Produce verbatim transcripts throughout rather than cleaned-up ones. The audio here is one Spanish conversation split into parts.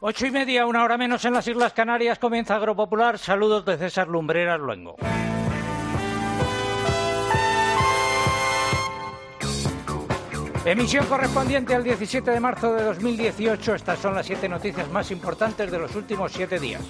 Ocho y media, una hora menos en las Islas Canarias, comienza Agropopular. Saludos de César Lumbreras Luengo. Emisión correspondiente al diecisiete de marzo de dos mil dieciocho. Estas son las siete noticias más importantes de los últimos siete días.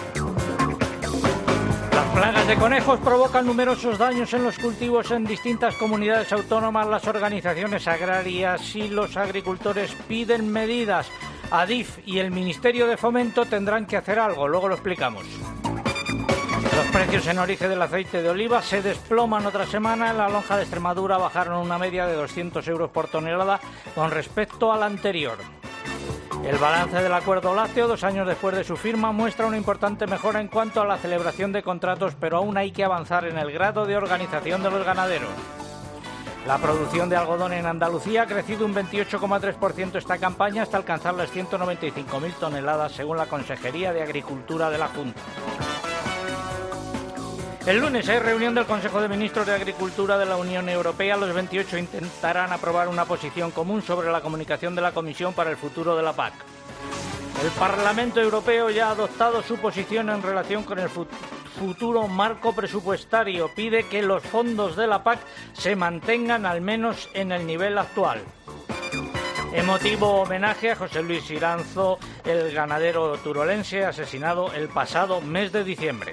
Las plagas de conejos provocan numerosos daños en los cultivos en distintas comunidades autónomas. Las organizaciones agrarias y los agricultores piden medidas. Adif y el Ministerio de Fomento tendrán que hacer algo, luego lo explicamos. Los precios en origen del aceite de oliva se desploman otra semana. En la lonja de Extremadura bajaron una media de doscientos euros por tonelada con respecto al anterior. El balance del acuerdo lácteo, dos años después de su firma, muestra una importante mejora en cuanto a la celebración de contratos, pero aún hay que avanzar en el grado de organización de los ganaderos. La producción de algodón en Andalucía ha crecido un veintiocho coma tres por ciento esta campaña hasta alcanzar las ciento noventa y cinco mil toneladas, según la Consejería de Agricultura de la Junta. El lunes hay reunión del Consejo de Ministros de Agricultura de la Unión Europea. Los veintiocho intentarán aprobar una posición común sobre la comunicación de la Comisión para el futuro de la P A C. El Parlamento Europeo ya ha adoptado su posición en relación con el futuro marco presupuestario. Pide que los fondos de la P A C se mantengan al menos en el nivel actual. Emotivo homenaje a José Luis Iranzo, el ganadero turolense asesinado el pasado mes de diciembre.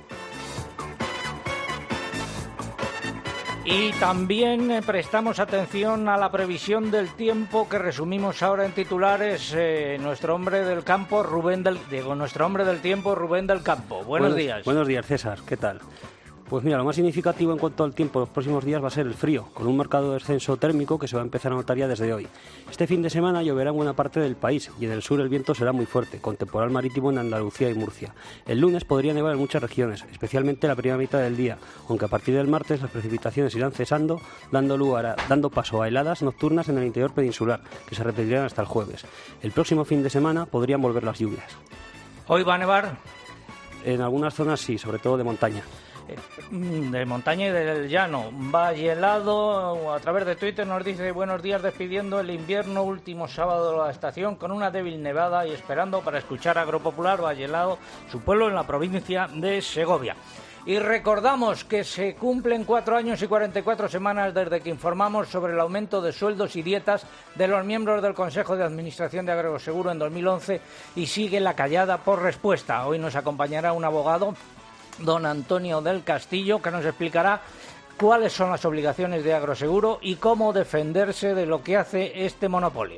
Y también eh, prestamos atención a la previsión del tiempo que resumimos ahora en titulares. Eh, nuestro hombre del campo, Rubén del... Digo, nuestro hombre del tiempo, Rubén del Campo. Buenos, buenos días. Buenos días, César. ¿Qué tal? Pues mira, lo más significativo en cuanto al tiempo los próximos días va a ser el frío, con un marcado descenso térmico que se va a empezar a notar ya desde hoy. Este fin de semana lloverá en buena parte del país y en el sur el viento será muy fuerte, con temporal marítimo en Andalucía y Murcia. El lunes podría nevar en muchas regiones, especialmente la primera mitad del día, aunque a partir del martes las precipitaciones irán cesando, dando lugar a, dando paso a heladas nocturnas en el interior peninsular, que se repetirán hasta el jueves. El próximo fin de semana podrían volver las lluvias. ¿Hoy va a nevar? En algunas zonas sí, sobre todo de montaña. De montaña y del llano. Valle Helado a través de Twitter nos dice: buenos días, despidiendo el invierno, último sábado de la estación con una débil nevada y esperando para escuchar Agropopular. Valle Helado, su pueblo en la provincia de Segovia. Y recordamos que se cumplen cuatro años y cuarenta y cuatro semanas desde que informamos sobre el aumento de sueldos y dietas de los miembros del Consejo de Administración de Agroseguro en dos mil once y sigue la callada por respuesta. Hoy nos acompañará un abogado, don Antonio del Castillo, que nos explicará cuáles son las obligaciones de Agroseguro y cómo defenderse de lo que hace este monopolio.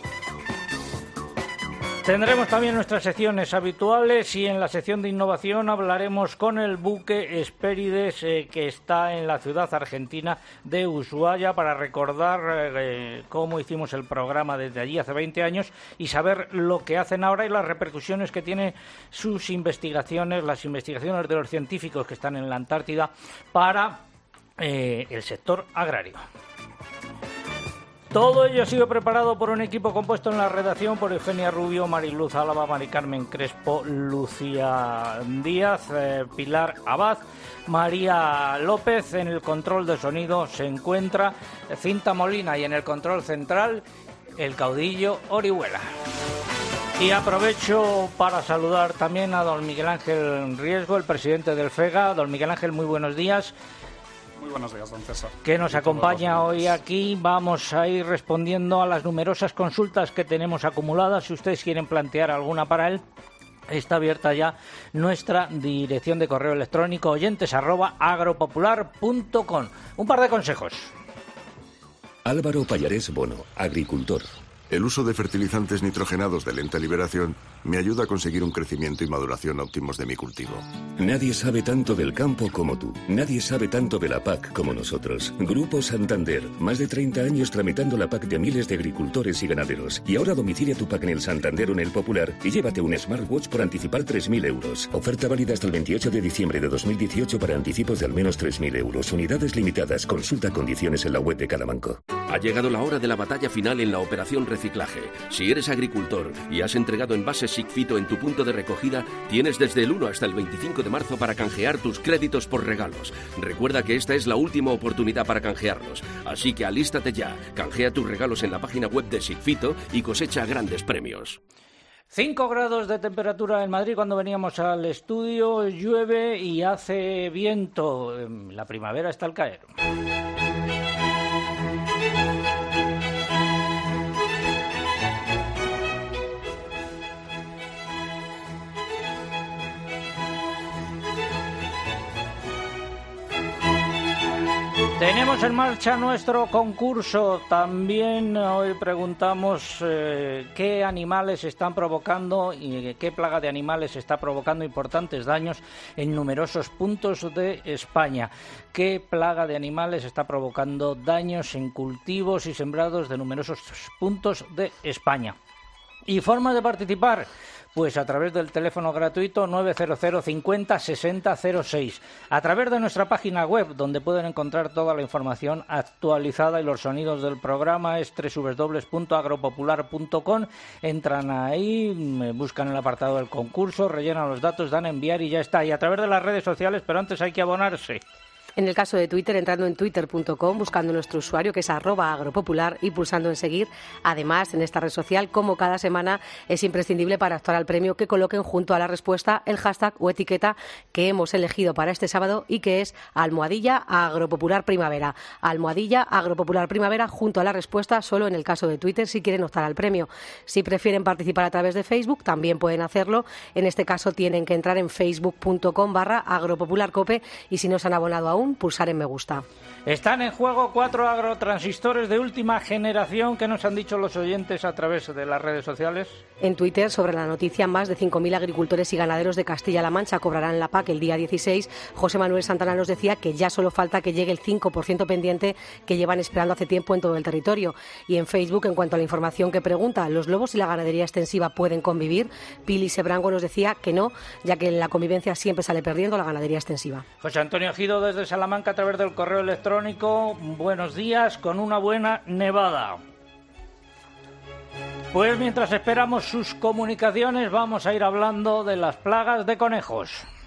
Tendremos también nuestras secciones habituales y en la sección de innovación hablaremos con el buque Hespérides eh, que está en la ciudad argentina de Ushuaia para recordar eh, cómo hicimos el programa desde allí hace veinte años y saber lo que hacen ahora y las repercusiones que tienen sus investigaciones, las investigaciones de los científicos que están en la Antártida para eh, el sector agrario. Todo ello ha sido preparado por un equipo compuesto en la redacción por Eugenia Rubio, Mariluz Álava, Mari Carmen Crespo, Lucía Díaz, eh, Pilar Abad, María López. En el control de sonido se encuentra Cinta Molina y en el control central el caudillo Orihuela. Y aprovecho para saludar también a don Miguel Ángel Riesgo, el presidente del FEGA. Don Miguel Ángel, muy buenos días. Muy buenos días, don César. Que nos acompaña hoy aquí. Vamos a ir respondiendo a las numerosas consultas que tenemos acumuladas. Si ustedes quieren plantear alguna para él, está abierta ya nuestra dirección de correo electrónico oyentes arroba agropopular punto com. Un par de consejos. Álvaro Pallarés Bono, agricultor. El uso de fertilizantes nitrogenados de lenta liberación me ayuda a conseguir un crecimiento y maduración óptimos de mi cultivo. Nadie sabe tanto del campo como tú. Nadie sabe tanto de la P A C como nosotros. Grupo Santander. Más de treinta años tramitando la P A C de miles de agricultores y ganaderos. Y ahora domicilia tu P A C en el Santander o en el Popular y llévate un smartwatch por anticipar tres mil euros. Oferta válida hasta el veintiocho de diciembre de dos mil dieciocho para anticipos de al menos tres mil euros. Unidades limitadas. Consulta condiciones en la web de cada banco. Ha llegado la hora de la batalla final en la operación reciclaje. Si eres agricultor y has entregado envases Sigfito en tu punto de recogida, tienes desde el uno hasta el veinticinco de marzo para canjear tus créditos por regalos. Recuerda que esta es la última oportunidad para canjearlos, así que alístate ya, canjea tus regalos en la página web de Sigfito y cosecha grandes premios. cinco grados de temperatura en Madrid cuando veníamos al estudio, llueve y hace viento. La primavera está al caer. Tenemos en marcha nuestro concurso. También hoy preguntamos eh, qué animales están provocando y qué plaga de animales está provocando importantes daños en numerosos puntos de España. ¿Qué plaga de animales está provocando daños en cultivos y sembrados de numerosos puntos de España? ¿Y forma de participar? Pues a través del teléfono gratuito nueve cero cero cincuenta sesenta cero seis, a través de nuestra página web, donde pueden encontrar toda la información actualizada y los sonidos del programa, es doble u doble u doble u punto agropopular punto com. Entran ahí, buscan el apartado del concurso, rellenan los datos, dan a enviar y ya está. Y a través de las redes sociales, pero antes hay que abonarse. En el caso de Twitter, entrando en twitter punto com, buscando nuestro usuario, que es arroba agropopular, y pulsando en seguir. Además, en esta red social, como cada semana, es imprescindible para optar al premio que coloquen junto a la respuesta el hashtag o etiqueta que hemos elegido para este sábado y que es almohadilla agropopular primavera. Almohadilla agropopular primavera junto a la respuesta, solo en el caso de Twitter, si quieren optar al premio. Si prefieren participar a través de Facebook, también pueden hacerlo. En este caso, tienen que entrar en facebook punto com barra agropopularcope y si no se han abonado aún, pulsar en me gusta. Están en juego cuatro agrotransistores de última generación. ¿Qué nos han dicho los oyentes a través de las redes sociales? En Twitter, sobre la noticia, más de cinco mil agricultores y ganaderos de Castilla-La Mancha cobrarán la P A C el día dieciséis. José Manuel Santana nos decía que ya solo falta que llegue el cinco por ciento pendiente que llevan esperando hace tiempo en todo el territorio. Y en Facebook, en cuanto a la información que pregunta, ¿los lobos y la ganadería extensiva pueden convivir? Pili Sebrango nos decía que no, ya que en la convivencia siempre sale perdiendo la ganadería extensiva. José Antonio Gido desde Salamanca a través del correo electrónico. Buenos días, con una buena nevada. Pues mientras esperamos sus comunicaciones, vamos a ir hablando de las plagas de conejos.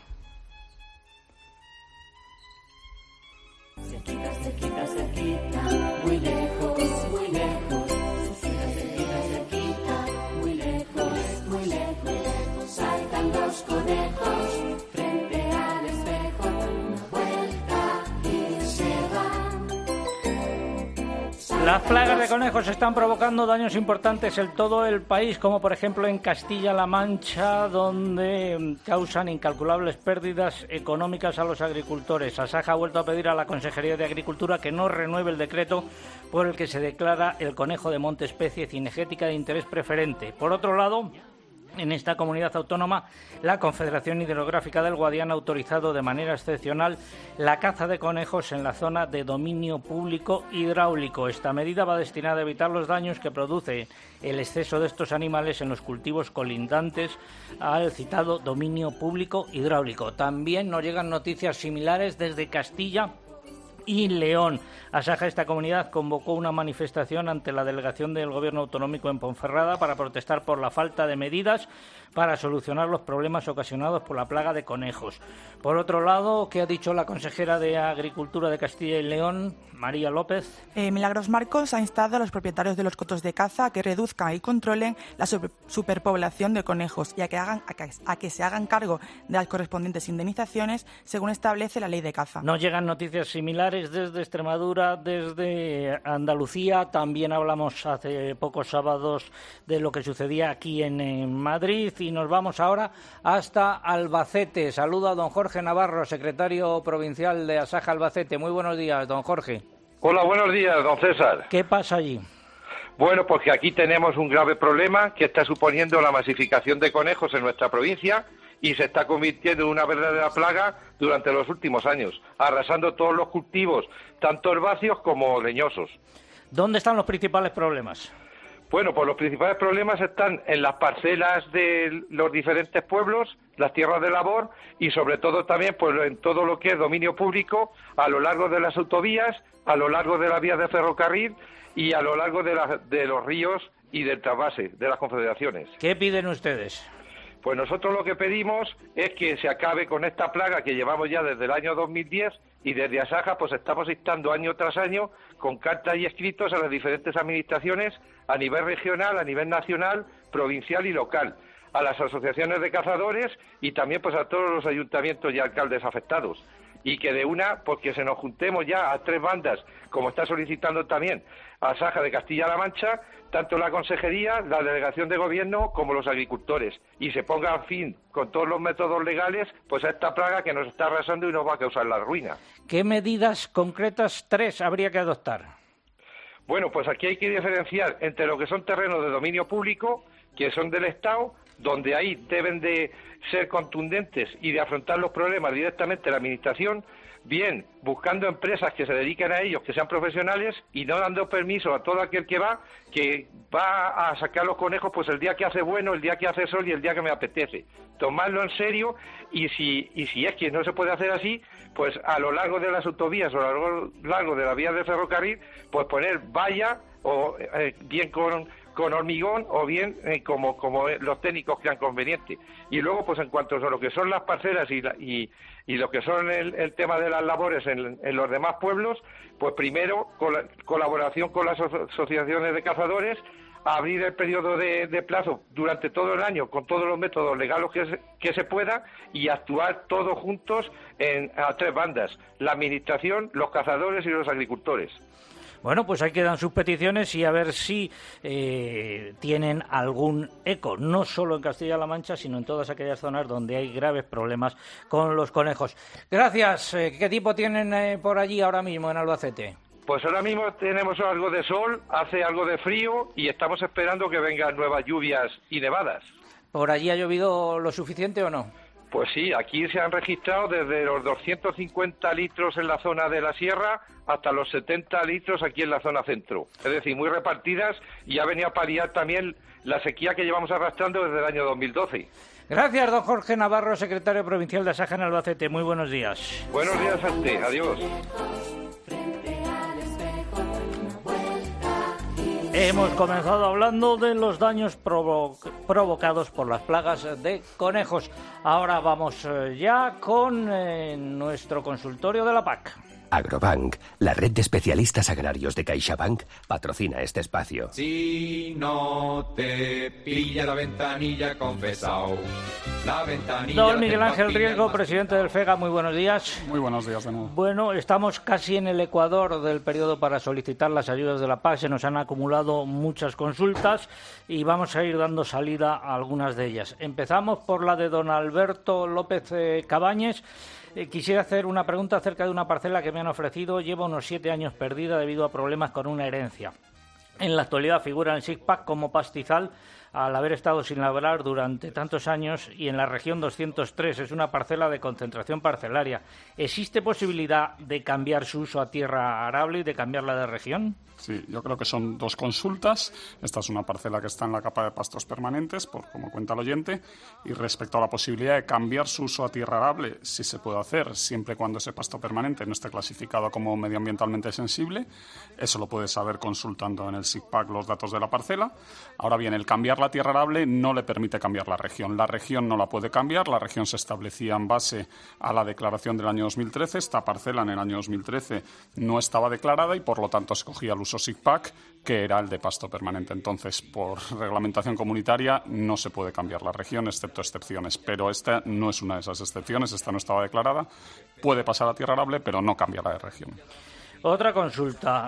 Cerquita, cerquita, cerquita, muy lejos, muy lejos. Cerquita, cerquita, muy lejos, muy lejos. Saltan los conejos frente al espejo, una vuelta y se van. Las plagas de conejos están provocando daños importantes en todo el país, como por ejemplo en Castilla-La Mancha, donde causan incalculables pérdidas económicas a los agricultores. Asaja ha vuelto a pedir a la Consejería de Agricultura que no renueve el decreto por el que se declara el conejo de monte especie cinegética de interés preferente. Por otro lado, en esta comunidad autónoma, la Confederación Hidrográfica del Guadiana ha autorizado de manera excepcional la caza de conejos en la zona de dominio público hidráulico. Esta medida va destinada a evitar los daños que produce el exceso de estos animales en los cultivos colindantes al citado dominio público hidráulico. También nos llegan noticias similares desde Castilla y León. Asaja, esta comunidad, convocó una manifestación ante la delegación del Gobierno autonómico en Ponferrada para protestar por la falta de medidas para solucionar los problemas ocasionados por la plaga de conejos. Por otro lado, ¿qué ha dicho la consejera de Agricultura de Castilla y León, María López? Eh, Milagros Marcos ha instado a los propietarios de los cotos de caza a que reduzcan y controlen la super, superpoblación de conejos y a que, hagan, a, que, a que se hagan cargo de las correspondientes indemnizaciones según establece la ley de caza. Nos llegan noticias similares desde Extremadura, desde Andalucía. También hablamos hace pocos sábados de lo que sucedía aquí en, en Madrid y nos vamos ahora hasta Albacete. Saludo a don Jorge Navarro, secretario provincial de Asaja Albacete. Muy buenos días, don Jorge. Hola, buenos días, don César. ¿Qué pasa allí? Bueno, pues que aquí tenemos un grave problema que está suponiendo la masificación de conejos en nuestra provincia y se está convirtiendo en una verdadera plaga durante los últimos años, arrasando todos los cultivos, tanto herbáceos como leñosos. ¿Dónde están los principales problemas? Bueno, pues los principales problemas están en las parcelas de los diferentes pueblos, las tierras de labor y sobre todo también pues en todo lo que es dominio público a lo largo de las autovías, a lo largo de las vías de ferrocarril y a lo largo de, la, de los ríos y del trasvase de las confederaciones. ¿Qué piden ustedes? Pues nosotros lo que pedimos es que se acabe con esta plaga que llevamos ya desde el año dos mil diez y desde Asaja pues estamos instando año tras año con cartas y escritos a las diferentes administraciones a nivel regional, a nivel nacional, provincial y local, a las asociaciones de cazadores y también pues a todos los ayuntamientos y alcaldes afectados. Y que de una, pues que se nos juntemos ya a tres bandas, como está solicitando también a Saja de Castilla-La Mancha, tanto la Consejería, la Delegación de Gobierno, como los agricultores, y se ponga fin con todos los métodos legales, pues a esta plaga que nos está arrasando y nos va a causar la ruina. ¿Qué medidas concretas, tres, habría que adoptar? Bueno, pues aquí hay que diferenciar entre lo que son terrenos de dominio público, que son del Estado, donde ahí deben de ser contundentes y de afrontar los problemas directamente la Administración, bien buscando empresas que se dediquen a ellos, que sean profesionales, y no dando permiso a todo aquel que va, que va a sacar los conejos pues el día que hace bueno, el día que hace sol y el día que me apetece. Tomarlo en serio, y si, y si es que no se puede hacer así, pues a lo largo de las autovías o a lo largo de las vías de ferrocarril, pues poner valla, o eh, bien con... con hormigón o bien eh, como como los técnicos crean conveniente. Y luego, pues en cuanto a lo que son las parcelas y la, y, y lo que son el, el tema de las labores en, en los demás pueblos, pues primero col colaboración con las asociaciones de cazadores, abrir el periodo de, de plazo durante todo el año con todos los métodos legales que se, que se pueda, y actuar todos juntos en a tres bandas: la Administración, los cazadores y los agricultores. Bueno, pues ahí quedan sus peticiones y a ver si eh, tienen algún eco, no solo en Castilla-La Mancha, sino en todas aquellas zonas donde hay graves problemas con los conejos. Gracias. Eh, ¿Qué tipo tienen eh, por allí ahora mismo en Albacete? Pues ahora mismo tenemos algo de sol, hace algo de frío y estamos esperando que vengan nuevas lluvias y nevadas. ¿Por allí ha llovido lo suficiente o no? Pues sí, aquí se han registrado desde los doscientos cincuenta litros en la zona de la sierra hasta los setenta litros aquí en la zona centro. Es decir, muy repartidas, y ha venido a paliar también la sequía que llevamos arrastrando desde el año dos mil doce. Gracias, don Jorge Navarro, secretario provincial de Asaja en Albacete. Muy buenos días. Buenos días a usted. Adiós. Hemos comenzado hablando de los daños provo provocados por las plagas de conejos. Ahora vamos eh, ya con eh, nuestro consultorio de la P A C. Agrobank, la red de especialistas agrarios de CaixaBank, patrocina este espacio. Si no te pilla la ventanilla, confesao. La ventanilla. Don Miguel Ángel Riesgo, presidente del FEGA, muy buenos días. Muy buenos días de nuevo. Bueno, estamos casi en el ecuador del periodo para solicitar las ayudas de la P A C. Se nos han acumulado muchas consultas y vamos a ir dando salida a algunas de ellas. Empezamos por la de don Alberto López eh, Cabañes. Eh, quisiera hacer una pregunta acerca de una parcela que me han ofrecido. Llevo unos siete años perdida debido a problemas con una herencia. En la actualidad figura en el SICPAC como pastizal al haber estado sin labrar durante tantos años, y en la región doscientos tres es una parcela de concentración parcelaria. ¿Existe posibilidad de cambiar su uso a tierra arable y de cambiarla de región? Sí, yo creo que son dos consultas. Esta es una parcela que está en la capa de pastos permanentes, por como cuenta el oyente, y respecto a la posibilidad de cambiar su uso a tierra arable, sí se puede hacer, siempre y cuando ese pasto permanente no esté clasificado como medioambientalmente sensible. Eso lo puede saber consultando en el SICPAC los datos de la parcela. Ahora bien, el cambiar la tierra arable no le permite cambiar la región. La región no la puede cambiar. La región se establecía en base a la declaración del año dos mil trece. Esta parcela en el año dos mil trece no estaba declarada y, por lo tanto, escogía el uso SICPAC, que era el de pasto permanente. Entonces, por reglamentación comunitaria, no se puede cambiar la región, excepto excepciones. Pero esta no es una de esas excepciones. Esta no estaba declarada. Puede pasar a tierra arable, pero no cambiará de región. Otra consulta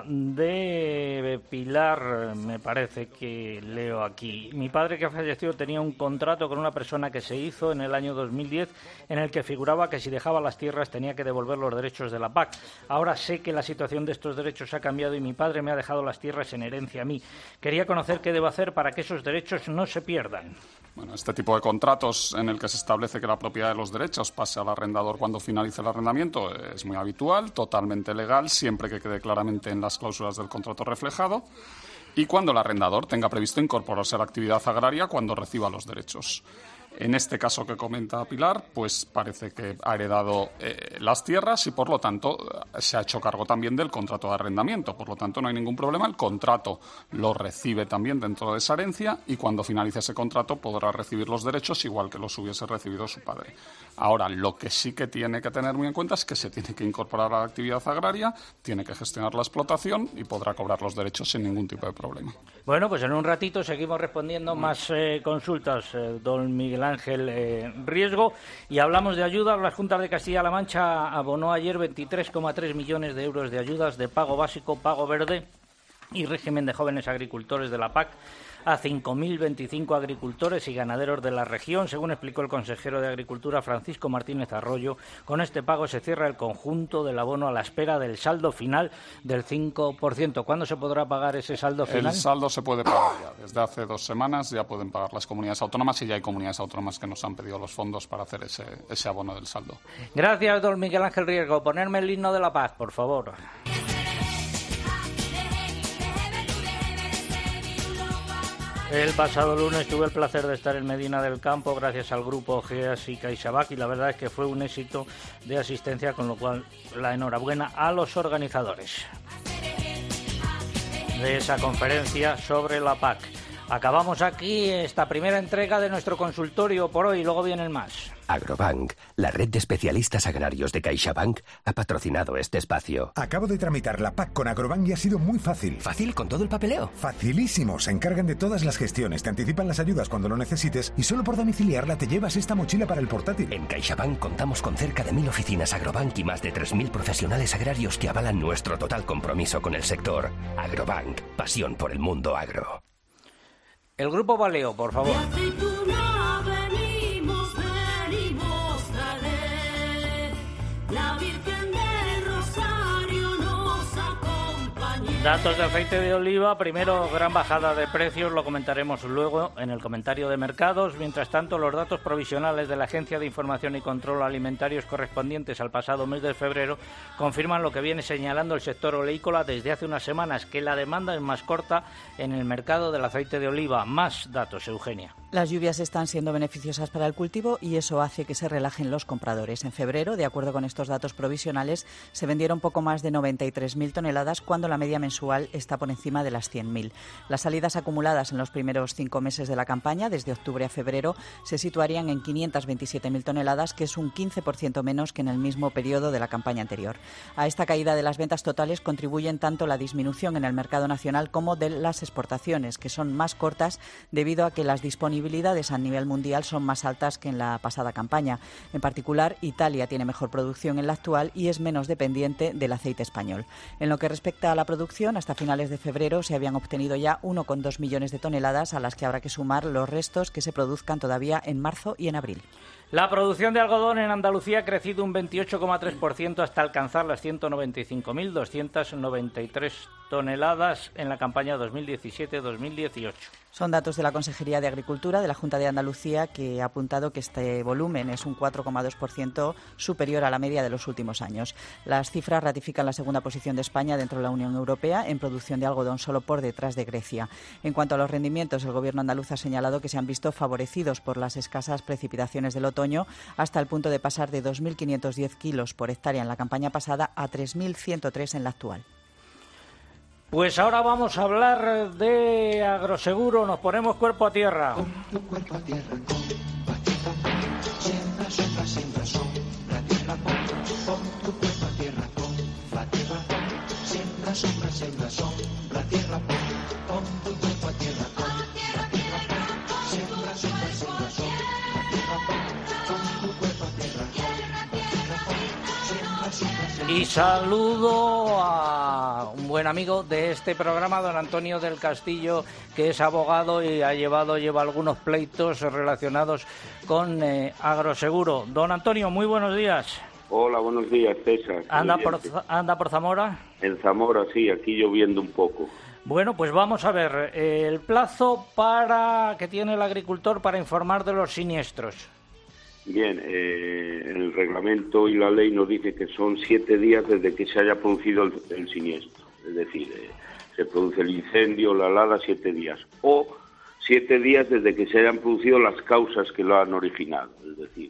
de Pilar, me parece que leo aquí. Mi padre, que ha fallecido, tenía un contrato con una persona que se hizo en el año dos mil diez en el que figuraba que si dejaba las tierras tenía que devolver los derechos de la P A C. Ahora sé que la situación de estos derechos ha cambiado y mi padre me ha dejado las tierras en herencia a mí. Quería conocer qué debo hacer para que esos derechos no se pierdan. Bueno, este tipo de contratos en el que se establece que la propiedad de los derechos pase al arrendador cuando finalice el arrendamiento es muy habitual, totalmente legal, siempre que quede claramente en las cláusulas del contrato reflejado, y cuando el arrendador tenga previsto incorporarse a la actividad agraria cuando reciba los derechos. En este caso que comenta Pilar, pues parece que ha heredado eh, las tierras y, por lo tanto, se ha hecho cargo también del contrato de arrendamiento. Por lo tanto, no hay ningún problema. El contrato lo recibe también dentro de esa herencia y cuando finalice ese contrato podrá recibir los derechos igual que los hubiese recibido su padre. Ahora, lo que sí que tiene que tener muy en cuenta es que se tiene que incorporar a la actividad agraria, tiene que gestionar la explotación y podrá cobrar los derechos sin ningún tipo de problema. Bueno, pues en un ratito seguimos respondiendo más eh, consultas, eh, don Miguel Ángel eh, Riesgo, y hablamos de ayudas. La Junta de Castilla-La Mancha abonó ayer veintitrés coma tres millones de euros de ayudas de pago básico, pago verde y régimen de jóvenes agricultores de la P A C a cinco mil veinticinco agricultores y ganaderos de la región, según explicó el consejero de Agricultura Francisco Martínez Arroyo. Con este pago se cierra el conjunto del abono a la espera del saldo final del cinco por ciento. ¿Cuándo se podrá pagar ese saldo final? El saldo se puede pagar ya. Desde hace dos semanas ya pueden pagar las comunidades autónomas y ya hay comunidades autónomas que nos han pedido los fondos para hacer ese, ese abono del saldo. Gracias, don Miguel Ángel Riesgo. Ponerme el himno de la paz, por favor. El pasado lunes tuve el placer de estar en Medina del Campo gracias al grupo GEAS y CaixaBank y la verdad es que fue un éxito de asistencia, con lo cual la enhorabuena a los organizadores de esa conferencia sobre la P A C. Acabamos aquí esta primera entrega de nuestro consultorio por hoy, luego vienen más. Agrobank, la red de especialistas agrarios de CaixaBank, ha patrocinado este espacio. Acabo de tramitar la P A C con Agrobank y ha sido muy fácil. ¿Fácil con todo el papeleo? Facilísimo. Se encargan de todas las gestiones, te anticipan las ayudas cuando lo necesites y solo por domiciliarla te llevas esta mochila para el portátil. En CaixaBank contamos con cerca de mil oficinas Agrobank y más de tres mil profesionales agrarios que avalan nuestro total compromiso con el sector. Agrobank, pasión por el mundo agro. El grupo Valeo, por favor. Datos de aceite de oliva, primero gran bajada de precios, lo comentaremos luego en el comentario de mercados. Mientras tanto, los datos provisionales de la Agencia de Información y Control Alimentarios correspondientes al pasado mes de febrero confirman lo que viene señalando el sector oleícola desde hace unas semanas, que la demanda es más corta en el mercado del aceite de oliva. Más datos, Eugenia. Las lluvias están siendo beneficiosas para el cultivo y eso hace que se relajen los compradores. En febrero, de acuerdo con estos datos provisionales, se vendieron poco más de noventa y tres mil toneladas cuando la media mensual está por encima de las cien mil. Las salidas acumuladas en los primeros cinco meses de la campaña, desde octubre a febrero, se situarían en quinientas veintisiete mil toneladas, que es un quince por ciento menos que en el mismo periodo de la campaña anterior. A esta caída de las ventas totales contribuyen tanto la disminución en el mercado nacional como de las exportaciones, que son más cortas debido a que las disponibilidades a nivel mundial son más altas que en la pasada campaña. En particular, Italia tiene mejor producción en la actual y es menos dependiente del aceite español. En lo que respecta a la producción, hasta finales de febrero se habían obtenido ya uno coma dos millones de toneladas, a las que habrá que sumar los restos que se produzcan todavía en marzo y en abril. La producción de algodón en Andalucía ha crecido un veintiocho coma tres por ciento hasta alcanzar las ciento noventa y cinco mil doscientas noventa y tres toneladas en la campaña dos mil diecisiete dos mil dieciocho. Son datos de la Consejería de Agricultura de la Junta de Andalucía, que ha apuntado que este volumen es un cuatro coma dos por ciento superior a la media de los últimos años. Las cifras ratifican la segunda posición de España dentro de la Unión Europea en producción de algodón, solo por detrás de Grecia. En cuanto a los rendimientos, el Gobierno andaluz ha señalado que se han visto favorecidos por las escasas precipitaciones del otoño, hasta el punto de pasar de dos mil quinientos diez kilos por hectárea en la campaña pasada a tres mil ciento tres en la actual. Pues ahora vamos a hablar de agroseguro. Nos ponemos cuerpo a tierra. Con tu cuerpo a tierra, con a tierra, siembra, siembra, siembra, sombra, tierra, pon tu cuerpo a tierra, con a tierra, siembra, sombra, siembra, sombra, tierra, pon tu cuerpo a tierra, con a tierra, siembra, sombra, siembra, sombra, tierra, pon tu cuerpo a tierra, siembra, siembra, siembra. Y saludo a un buen amigo de este programa, don Antonio del Castillo, que es abogado y ha llevado, lleva algunos pleitos relacionados con eh, agroseguro. Don Antonio, muy buenos días. Hola, buenos días, César. ¿Anda por, ¿Anda por Zamora? En Zamora, sí, aquí lloviendo un poco. Bueno, pues vamos a ver, eh, el plazo para que tiene el agricultor para informar de los siniestros. Bien, eh, el reglamento y la ley nos dice que son siete días desde que se haya producido el, el siniestro. Es decir, eh, se produce el incendio, la helada, siete días. O siete días desde que se hayan producido las causas que lo han originado. Es decir,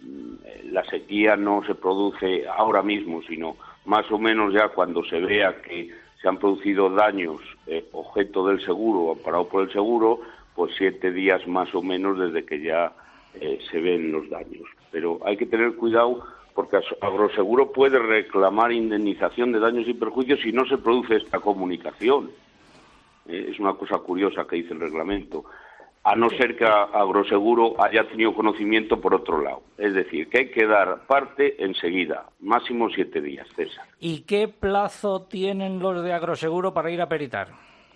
la sequía no se produce ahora mismo, sino más o menos ya cuando se vea que se han producido daños eh, objeto del seguro o amparado por el seguro, pues siete días más o menos desde que ya eh, se ven los daños. Pero hay que tener cuidado porque Agroseguro puede reclamar indemnización de daños y perjuicios si no se produce esta comunicación. Eh, es una cosa curiosa que dice el reglamento, a no ser que Agroseguro haya tenido conocimiento por otro lado. Es decir, que hay que dar parte enseguida, máximo siete días, César. ¿Y qué plazo tienen los de Agroseguro para ir a peritar?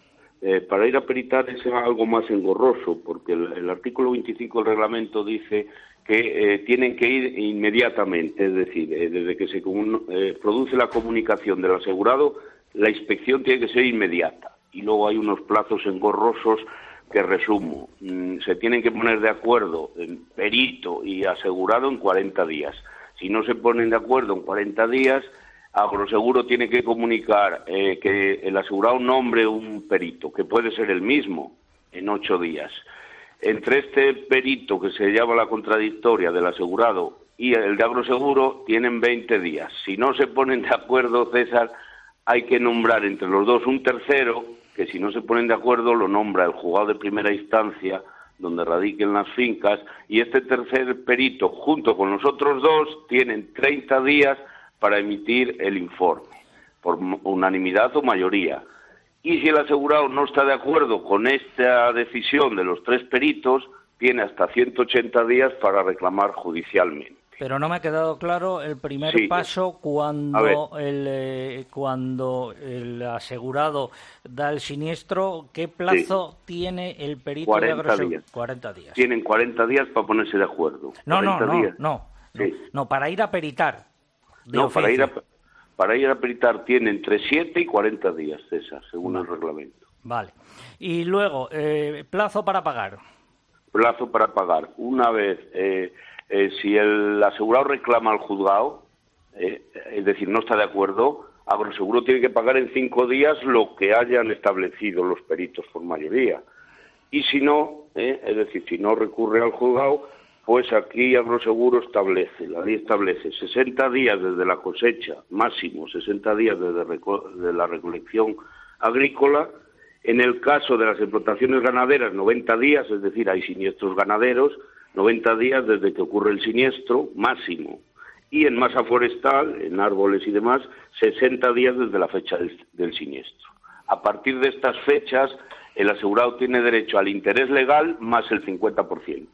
Eh, para ir a peritar es algo más engorroso, porque el, el artículo veinticinco del reglamento dice que eh, tienen que ir inmediatamente, es decir, eh, desde que se eh, produce la comunicación del asegurado, la inspección tiene que ser inmediata. Y luego hay unos plazos engorrosos que resumo. Mm, se tienen que poner de acuerdo en perito y asegurado en cuarenta días. Si no se ponen de acuerdo en cuarenta días, Agroseguro tiene que comunicar eh, que el asegurado nombre un perito, que puede ser el mismo, en ocho días. Entre este perito que se llama la contradictoria del asegurado y el de Agroseguro tienen veinte días. Si no se ponen de acuerdo, César, hay que nombrar entre los dos un tercero, que si no se ponen de acuerdo lo nombra el juzgado de primera instancia, donde radiquen las fincas, y este tercer perito, junto con los otros dos, tienen treinta días para emitir el informe, por unanimidad o mayoría. Y si el asegurado no está de acuerdo con esta decisión de los tres peritos, tiene hasta ciento ochenta días para reclamar judicialmente. Pero no me ha quedado claro el primer sí. paso cuando el, eh, cuando el asegurado da el siniestro. ¿Qué plazo sí. tiene el perito de Agroseguro? cuarenta días. Tienen cuarenta días para ponerse de acuerdo. No, no, no, días. no, sí. no. No, para ir a peritar. No, para ir a, para ir a peritar tiene entre siete y cuarenta días, César, según vale. el reglamento. Vale. Y luego, eh, plazo para pagar. Plazo para pagar. Una vez... Eh, Eh, si el asegurado reclama al juzgado, eh, es decir, no está de acuerdo, Agroseguro tiene que pagar en cinco días lo que hayan establecido los peritos por mayoría. Y si no, eh, es decir, si no recurre al juzgado, pues aquí Agroseguro establece, la ley establece sesenta días desde la cosecha, máximo sesenta días desde reco- de la recolección agrícola. En el caso de las explotaciones ganaderas, noventa días, es decir, hay siniestros ganaderos, noventa días desde que ocurre el siniestro, máximo. Y en masa forestal, en árboles y demás, sesenta días desde la fecha del, del siniestro. A partir de estas fechas, el asegurado tiene derecho al interés legal más el cincuenta por ciento.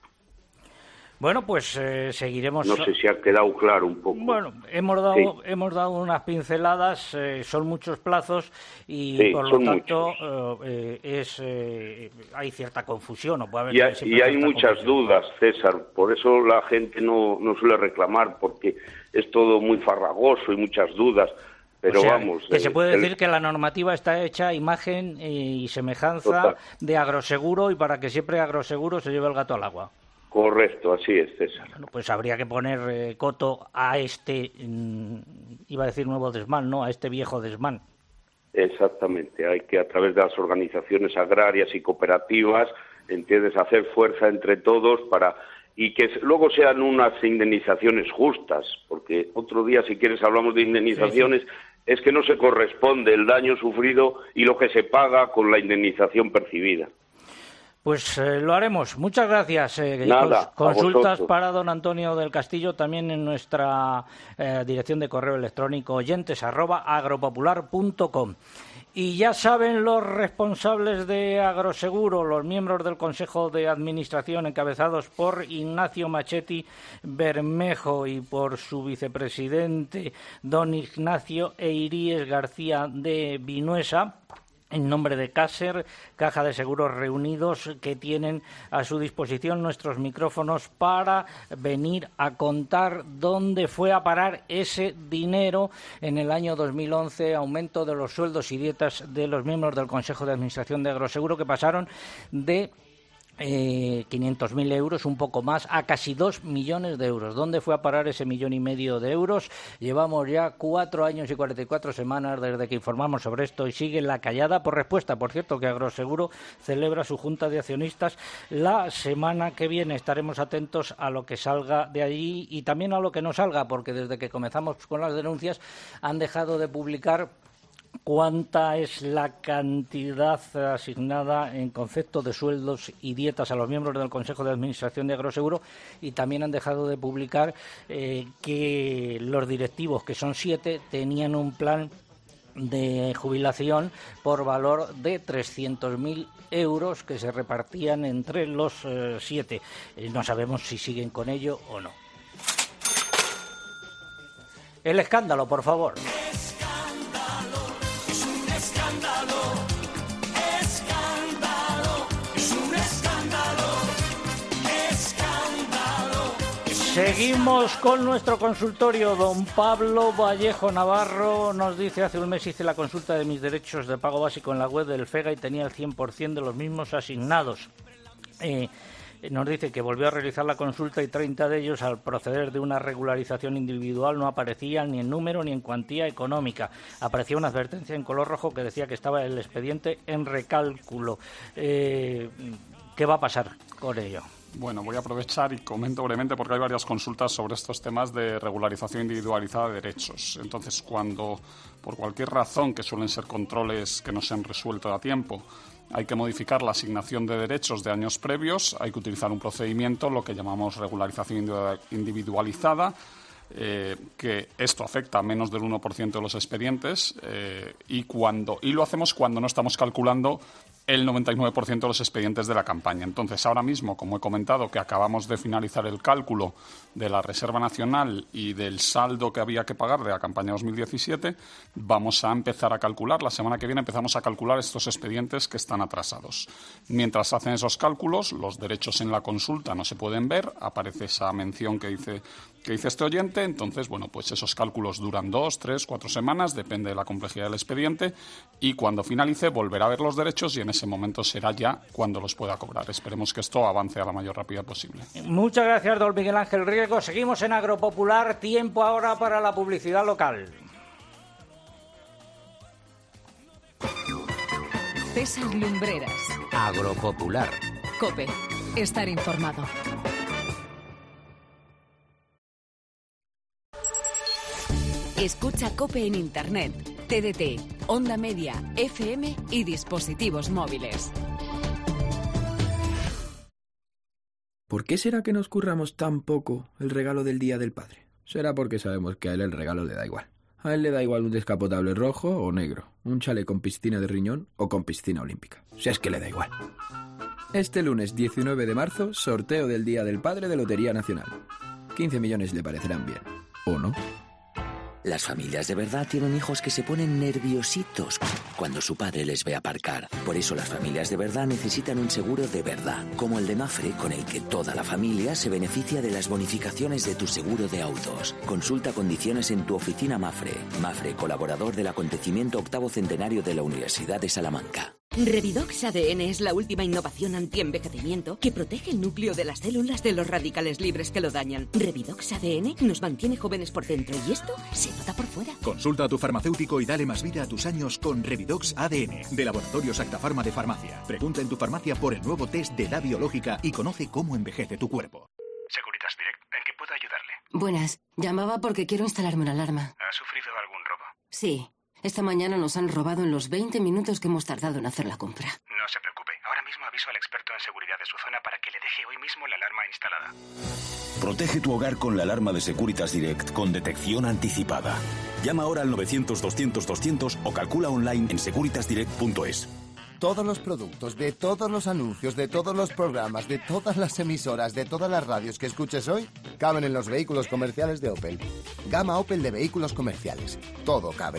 Bueno, pues eh, seguiremos... No sé si ha quedado claro un poco. Bueno, hemos dado, sí. hemos dado unas pinceladas, eh, son muchos plazos y sí, por lo tanto eh, es eh, hay cierta confusión. ¿No? Puede haber y hay, y hay muchas confusión. dudas, César, por eso la gente no, no suele reclamar, porque es todo muy farragoso y muchas dudas. Pero o sea, vamos... Que eh, se puede el... decir que la normativa está hecha a imagen y semejanza Total. de Agroseguro y para que siempre Agroseguro se lleve el gato al agua. Correcto, así es, César. Bueno, pues habría que poner eh, coto a este, mmm, iba a decir nuevo desmán, ¿no? A este viejo desmán. Exactamente, hay que a través de las organizaciones agrarias y cooperativas, entiendes, hacer fuerza entre todos para y que sí. luego sean unas indemnizaciones justas, porque otro día, si quieres, hablamos de indemnizaciones, sí, sí. es que no se corresponde el daño sufrido y lo que se paga con la indemnización percibida. Pues eh, lo haremos. Muchas gracias. Eh, Nada, consultas para don Antonio del Castillo también en nuestra eh, dirección de correo electrónico oyentes arroba agropopular punto com. Y ya saben los responsables de Agroseguro, los miembros del Consejo de Administración encabezados por Ignacio Machetti Bermejo y por su vicepresidente don Ignacio Eiríes García de Vinuesa, en nombre de Caser, Caja de Seguros Reunidos, que tienen a su disposición nuestros micrófonos para venir a contar dónde fue a parar ese dinero en el año dos mil once, aumento de los sueldos y dietas de los miembros del Consejo de Administración de Agroseguro, que pasaron de Eh, quinientos mil euros, un poco más, a casi dos millones de euros. ¿Dónde fue a parar ese millón y medio de euros? Llevamos ya cuatro años y cuarenta y cuatro semanas desde que informamos sobre esto y sigue la callada por respuesta. Por cierto, que Agroseguro celebra su junta de accionistas la semana que viene. Estaremos atentos a lo que salga de allí y también a lo que no salga, porque desde que comenzamos con las denuncias han dejado de publicar cuánta es la cantidad asignada en concepto de sueldos y dietas a los miembros del Consejo de Administración de Agroseguro, y también han dejado de publicar eh, que los directivos, que son siete, tenían un plan de jubilación por valor de trescientos mil euros que se repartían entre los eh, siete. Eh, no sabemos si siguen con ello o no. El escándalo, por favor. Seguimos con nuestro consultorio. Don Pablo Vallejo Navarro nos dice: hace un mes hice la consulta de mis derechos de pago básico en la web del FEGA y tenía el cien por ciento de los mismos asignados. Eh, nos dice que volvió a realizar la consulta y treinta de ellos, al proceder de una regularización individual, no aparecían ni en número ni en cuantía económica. Aparecía una advertencia en color rojo que decía que estaba el expediente en recálculo. Eh, ¿Qué va a pasar con ello? Bueno, voy a aprovechar y comento brevemente porque hay varias consultas sobre estos temas de regularización individualizada de derechos. Entonces, cuando por cualquier razón, que suelen ser controles que no se han resuelto a tiempo, hay que modificar la asignación de derechos de años previos, hay que utilizar un procedimiento, lo que llamamos regularización individualizada, eh, que esto afecta a menos del uno por ciento de los expedientes eh, y, cuando, y lo hacemos cuando no estamos calculando el noventa y nueve por ciento de los expedientes de la campaña. Entonces, ahora mismo, como he comentado, que acabamos de finalizar el cálculo de la Reserva Nacional y del saldo que había que pagar de la campaña dos mil diecisiete, vamos a empezar a calcular, la semana que viene empezamos a calcular estos expedientes que están atrasados. Mientras hacen esos cálculos, los derechos en la consulta no se pueden ver, aparece esa mención que dice, que dice este oyente, entonces, bueno, pues esos cálculos duran dos, tres, cuatro semanas, depende de la complejidad del expediente, y cuando finalice volverá a ver los derechos y en ese momento será ya cuando los pueda cobrar. Esperemos que esto avance a la mayor rapidez posible. Muchas gracias, don Miguel Ángel Riesgo. Seguimos en Agropopular. Tiempo ahora para la publicidad local. César Lumbreras. Agropopular. COPE. Estar informado. Escucha COPE en Internet, T D T, Onda Media, F M y dispositivos móviles. ¿Por qué será que nos curramos tan poco el regalo del Día del Padre? Será porque sabemos que a él el regalo le da igual. A él le da igual un descapotable rojo o negro, un chale con piscina de riñón o con piscina olímpica. Si es que le da igual. Este lunes diecinueve de marzo, sorteo del Día del Padre de Lotería Nacional. quince millones le parecerán bien, ¿o no? Las familias de verdad tienen hijos que se ponen nerviositos cuando su padre les ve aparcar. Por eso las familias de verdad necesitan un seguro de verdad, como el de Mafre, con el que toda la familia se beneficia de las bonificaciones de tu seguro de autos. Consulta condiciones en tu oficina Mafre. Mafre, colaborador del acontecimiento octavo centenario de la Universidad de Salamanca. Revidox A D N es la última innovación antienvejecimiento que protege el núcleo de las células de los radicales libres que lo dañan. Revidox A D N nos mantiene jóvenes por dentro y esto se nota por fuera. Consulta a tu farmacéutico y dale más vida a tus años con Revidox A D N, de Laboratorios Acta Pharma de Farmacia. Pregunta en tu farmacia por el nuevo test de edad biológica y conoce cómo envejece tu cuerpo. Securitas Direct, ¿en qué puedo ayudarle? Buenas, llamaba porque quiero instalarme una alarma. ¿Ha sufrido algún robo? Sí. Esta mañana nos han robado en los veinte minutos que hemos tardado en hacer la compra. No se preocupe. Ahora mismo aviso al experto en seguridad de su zona para que le deje hoy mismo la alarma instalada. Protege tu hogar con la alarma de Securitas Direct con detección anticipada. Llama ahora al novecientos doscientos doscientos o calcula online en securitas direct punto es. Todos los productos, de todos los anuncios, de todos los programas, de todas las emisoras, de todas las radios que escuches hoy, caben en los vehículos comerciales de Opel. Gama Opel de vehículos comerciales. Todo cabe.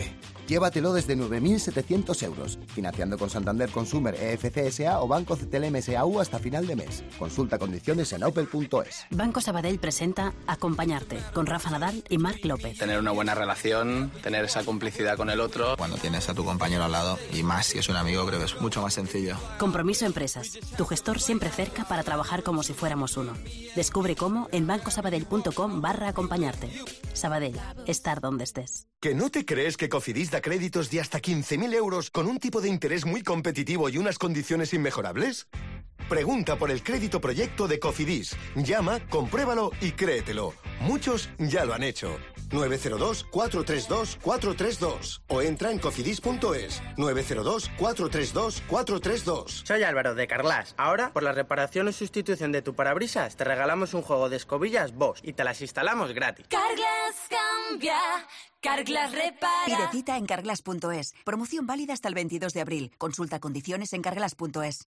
Llévatelo desde nueve mil setecientos euros, financiando con Santander Consumer E F C S A o Banco C T L M S A U hasta final de mes. Consulta condiciones en opel punto es. Banco Sabadell presenta Acompañarte, con Rafa Nadal y Marc López. Tener una buena relación, tener esa complicidad con el otro. Cuando tienes a tu compañero al lado, y más si es un amigo, creo que es mucho más sencillo. Compromiso Empresas, tu gestor siempre cerca para trabajar como si fuéramos uno. Descubre cómo en bancosabadell.com barra acompañarte. Sabadell, estar donde estés. ¿Que no te crees que Cofidis da créditos de hasta quince mil euros con un tipo de interés muy competitivo y unas condiciones inmejorables? Pregunta por el crédito proyecto de Cofidis. Llama, compruébalo y créetelo. Muchos ya lo han hecho. nueve cero dos, cuatro tres dos, cuatro tres dos o entra en cofidis punto es. nueve cero dos, cuatro tres dos, cuatro tres dos. Soy Álvaro de Carglass. Ahora, por la reparación o sustitución de tu parabrisas, te regalamos un juego de escobillas Bosch y te las instalamos gratis. Carglass cambia, Carglass repara. Pide cita en carglass punto es. Promoción válida hasta el veintidós de abril. Consulta condiciones en carglass punto es.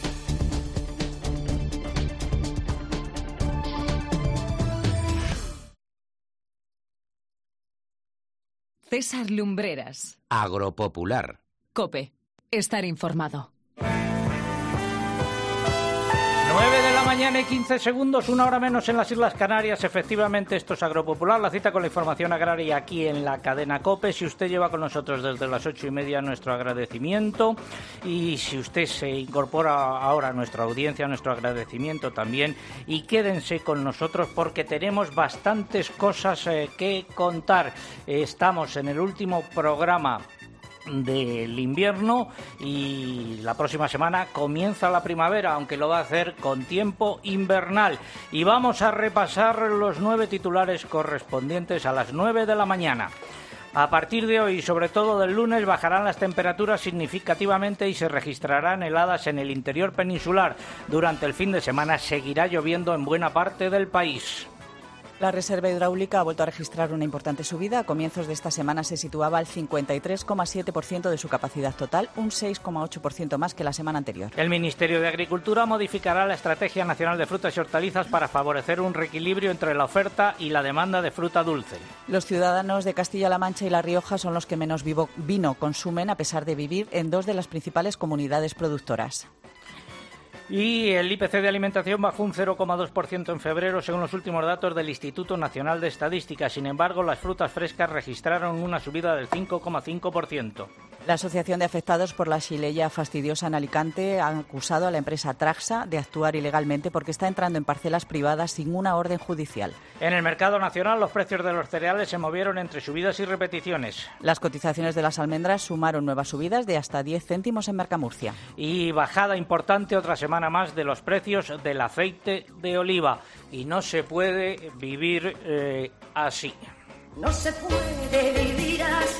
César Lumbreras. Agropopular. COPE. Estar informado. nueve de la mañana y quince segundos, una hora menos en las Islas Canarias. Efectivamente, esto es Agropopular, la cita con la información agraria aquí en la cadena COPE. Si usted lleva con nosotros desde las ocho y media, nuestro agradecimiento. Y si usted se incorpora ahora a nuestra audiencia, nuestro agradecimiento también. Y quédense con nosotros porque tenemos bastantes cosas eh, que contar. Estamos en el último programa del invierno y la próxima semana comienza la primavera, aunque lo va a hacer con tiempo invernal. Y vamos a repasar los nueve titulares correspondientes a las nueve de la mañana. A partir de hoy, sobre todo del lunes, bajarán las temperaturas significativamente y se registrarán heladas en el interior peninsular. Durante el fin de semana seguirá lloviendo en buena parte del país. La reserva hidráulica ha vuelto a registrar una importante subida. A comienzos de esta semana se situaba al cincuenta y tres coma siete por ciento de su capacidad total, un seis coma ocho por ciento más que la semana anterior. El Ministerio de Agricultura modificará la Estrategia Nacional de Frutas y Hortalizas para favorecer un reequilibrio entre la oferta y la demanda de fruta dulce. Los ciudadanos de Castilla-La Mancha y La Rioja son los que menos vivo, vino consumen, a pesar de vivir en dos de las principales comunidades productoras. Y el I P C de alimentación bajó un cero coma dos por ciento en febrero, según los últimos datos del Instituto Nacional de Estadística. Sin embargo, las frutas frescas registraron una subida del cinco coma cinco por ciento. La Asociación de Afectados por la Xylella fastidiosa en Alicante ha acusado a la empresa Traxa de actuar ilegalmente porque está entrando en parcelas privadas sin una orden judicial. En el mercado nacional, los precios de los cereales se movieron entre subidas y repeticiones. Las cotizaciones de las almendras sumaron nuevas subidas de hasta diez céntimos en Mercamurcia. Y bajada importante otra semana más de los precios del aceite de oliva. Y no se puede vivir eh, así. No se puede vivir así.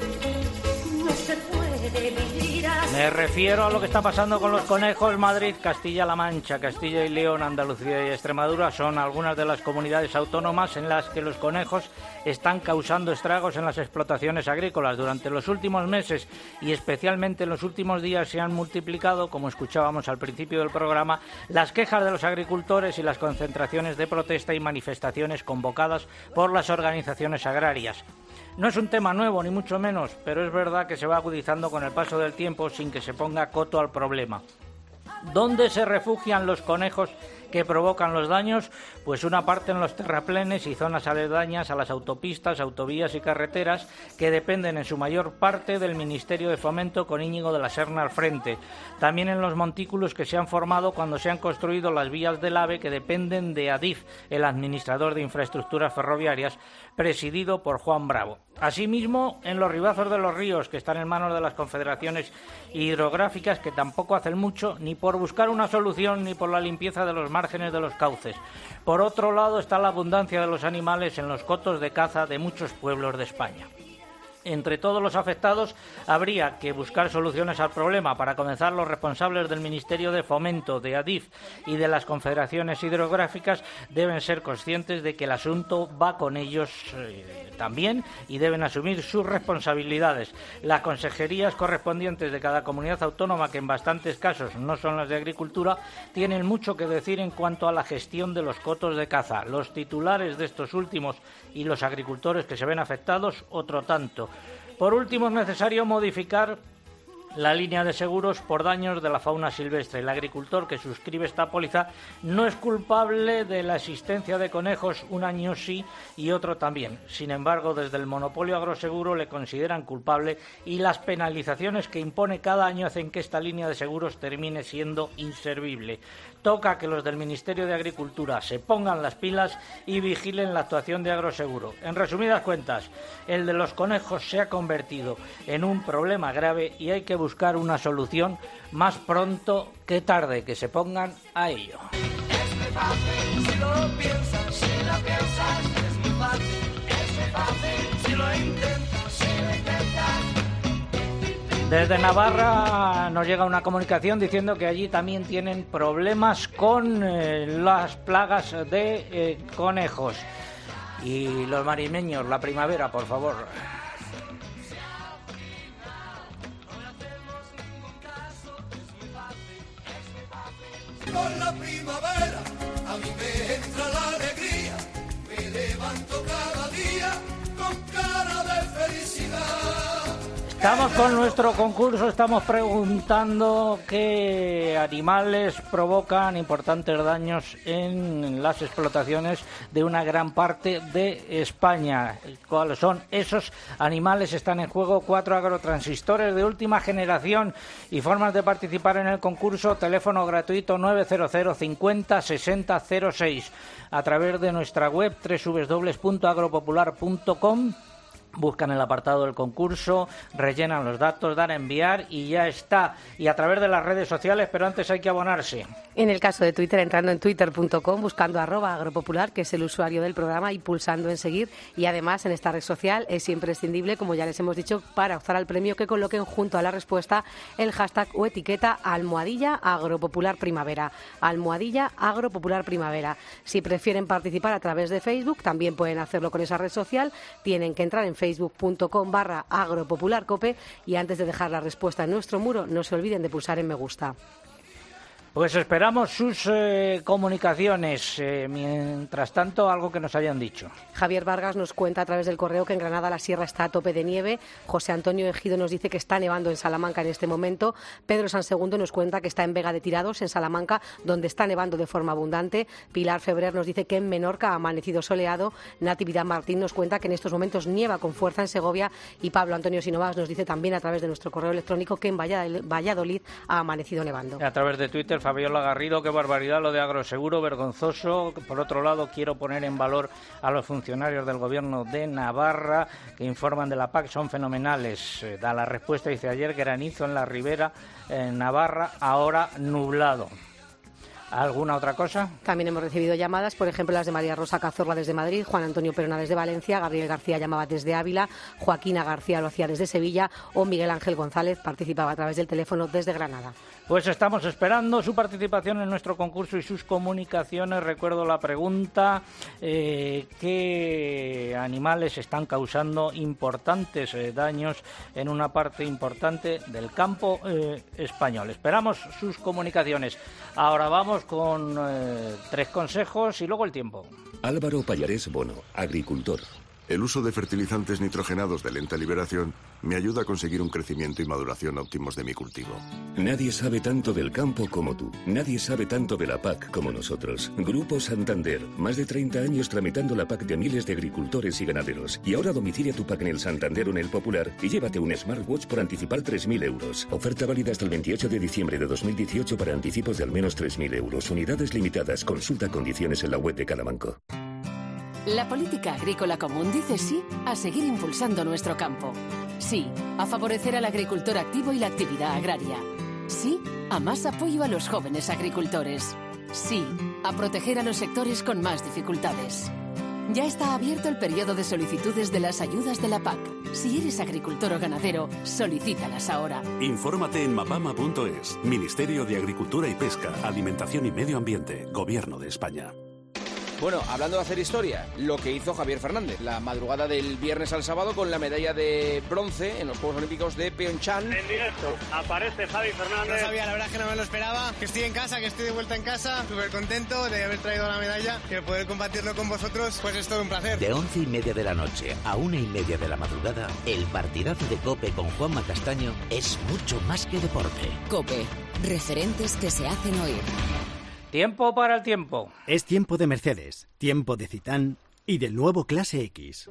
No se puede vivir así. Me refiero a lo que está pasando con los conejos. Madrid, Castilla-La Mancha, Castilla y León, Andalucía y Extremadura son algunas de las comunidades autónomas en las que los conejos están causando estragos en las explotaciones agrícolas. Durante los últimos meses y especialmente en los últimos días se han multiplicado, como escuchábamos al principio del programa, las quejas de los agricultores y las concentraciones de protesta y manifestaciones convocadas por las organizaciones agrarias. No es un tema nuevo, ni mucho menos, pero es verdad que se va agudizando con el paso del tiempo sin que se ponga coto al problema. ¿Dónde se refugian los conejos que provocan los daños? Pues una parte en los terraplenes y zonas aledañas a las autopistas, autovías y carreteras que dependen en su mayor parte del Ministerio de Fomento con Íñigo de la Serna al frente. También en los montículos que se han formado cuando se han construido las vías del AVE que dependen de Adif, el administrador de infraestructuras ferroviarias, presidido por Juan Bravo. Asimismo, en los ribazos de los ríos que están en manos de las confederaciones hidrográficas que tampoco hacen mucho ni por buscar una solución ni por la limpieza de los márgenes de los cauces. Por otro lado está la abundancia de los animales en los cotos de caza de muchos pueblos de España. Entre todos los afectados habría que buscar soluciones al problema. Para comenzar, los responsables del Ministerio de Fomento, de Adif y de las confederaciones hidrográficas deben ser conscientes de que el asunto va con ellos eh, también y deben asumir sus responsabilidades. Las consejerías correspondientes de cada comunidad autónoma, que en bastantes casos no son las de Agricultura, tienen mucho que decir en cuanto a la gestión de los cotos de caza. Los titulares de estos últimos y los agricultores que se ven afectados, otro tanto. Por último, es necesario modificar la línea de seguros por daños de la fauna silvestre. El agricultor que suscribe esta póliza no es culpable de la existencia de conejos, un año sí y otro también. Sin embargo, desde el monopolio agroseguro le consideran culpable y las penalizaciones que impone cada año hacen que esta línea de seguros termine siendo inservible. Toca que los del Ministerio de Agricultura se pongan las pilas y vigilen la actuación de Agroseguro. En resumidas cuentas, el de los conejos se ha convertido en un problema grave y hay que buscar una solución más pronto que tarde, que se pongan a ello. Es muy fácil si lo piensas, si lo piensas, es muy fácil, es muy fácil si lo intentas, si lo intentas. Desde Navarra nos llega una comunicación diciendo que allí también tienen problemas con eh, las plagas de eh, conejos. Y los marimeños, la primavera, por favor. Con la primavera a mí me entra la alegría, me levanto cada día con cara de felicidad. Estamos con nuestro concurso, estamos preguntando qué animales provocan importantes daños en las explotaciones de una gran parte de España. ¿Cuáles son esos animales? Están en juego cuatro agrotransistores de última generación y formas de participar en el concurso. Teléfono gratuito nueve cero cero cincuenta sesenta cero seis a través de nuestra web doble u doble u doble u punto agropopular punto com. Buscan el apartado del concurso, rellenan los datos, dan a enviar y ya está. Y a través de las redes sociales, pero antes hay que abonarse. En el caso de Twitter, entrando en twitter punto com, buscando arroba agropopular, que es el usuario del programa, y pulsando en seguir. Y además, en esta red social es imprescindible, como ya les hemos dicho, para optar al premio, que coloquen junto a la respuesta el hashtag o etiqueta almohadilla agropopular primavera. Almohadilla agropopular primavera. Si prefieren participar a través de Facebook, también pueden hacerlo con esa red social. Tienen que entrar en facebook punto com barra agropopularcope y antes de dejar la respuesta en nuestro muro, no se olviden de pulsar en me gusta. Pues esperamos sus eh, comunicaciones. Eh, mientras tanto, algo que nos hayan dicho. Javier Vargas nos cuenta a través del correo que en Granada la sierra está a tope de nieve. José Antonio Ejido nos dice que está nevando en Salamanca en este momento. Pedro Sansegundo nos cuenta que está en Vega de Tirados, en Salamanca, donde está nevando de forma abundante. Pilar Febrer nos dice que en Menorca ha amanecido soleado. Natividad Martín nos cuenta que en estos momentos nieva con fuerza en Segovia. Y Pablo Antonio Sinovas nos dice también a través de nuestro correo electrónico que en Valladolid ha amanecido nevando. A través de Twitter, Fabiola Garrido, qué barbaridad lo de Agroseguro, vergonzoso. Por otro lado, quiero poner en valor a los funcionarios del Gobierno de Navarra que informan de la P A C, son fenomenales. Eh, da la respuesta, dice: ayer granizo en la ribera, en Navarra, ahora nublado. ¿Alguna otra cosa? También hemos recibido llamadas, por ejemplo, las de María Rosa Cazorla desde Madrid, Juan Antonio Perona desde Valencia, Gabriel García llamaba desde Ávila, Joaquina García lo hacía desde Sevilla o Miguel Ángel González participaba a través del teléfono desde Granada. Pues estamos esperando su participación en nuestro concurso y sus comunicaciones. Recuerdo la pregunta, eh, ¿qué animales están causando importantes eh, daños en una parte importante del campo eh, español? Esperamos sus comunicaciones. Ahora vamos con eh, tres consejos y luego el tiempo. Álvaro Pallarés Bono, agricultor. El uso de fertilizantes nitrogenados de lenta liberación me ayuda a conseguir un crecimiento y maduración óptimos de mi cultivo. Nadie sabe tanto del campo como tú. Nadie sabe tanto de la P A C como nosotros. Grupo Santander. Más de treinta años tramitando la P A C de miles de agricultores y ganaderos. Y ahora domicilia tu P A C en el Santander o en el Popular y llévate un smartwatch por anticipar tres mil euros. Oferta válida hasta el veintiocho de diciembre de dos mil dieciocho para anticipos de al menos tres mil euros. Unidades limitadas. Consulta condiciones en la web de cada banco. La política agrícola común dice sí a seguir impulsando nuestro campo. Sí a favorecer al agricultor activo y la actividad agraria. Sí a más apoyo a los jóvenes agricultores. Sí a proteger a los sectores con más dificultades. Ya está abierto el periodo de solicitudes de las ayudas de la P A C. Si eres agricultor o ganadero, solicítalas ahora. Infórmate en mapama punto es. Ministerio de Agricultura y Pesca, Alimentación y Medio Ambiente, Gobierno de España. Bueno, hablando de hacer historia, lo que hizo Javier Fernández, la madrugada del viernes al sábado con la medalla de bronce en los Juegos Olímpicos de Pyeongchang. En directo, aparece Javi Fernández. No sabía, la verdad es que no me lo esperaba, que estoy en casa, que estoy de vuelta en casa, súper contento de haber traído la medalla, que poder compartirlo con vosotros, pues es todo un placer. De once y media de la noche a una y media de la madrugada, el partidazo de COPE con Juanma Castaño es mucho más que deporte. COPE, referentes que se hacen oír. Tiempo para el tiempo. Es tiempo de Mercedes, tiempo de Citán y del nuevo Clase X.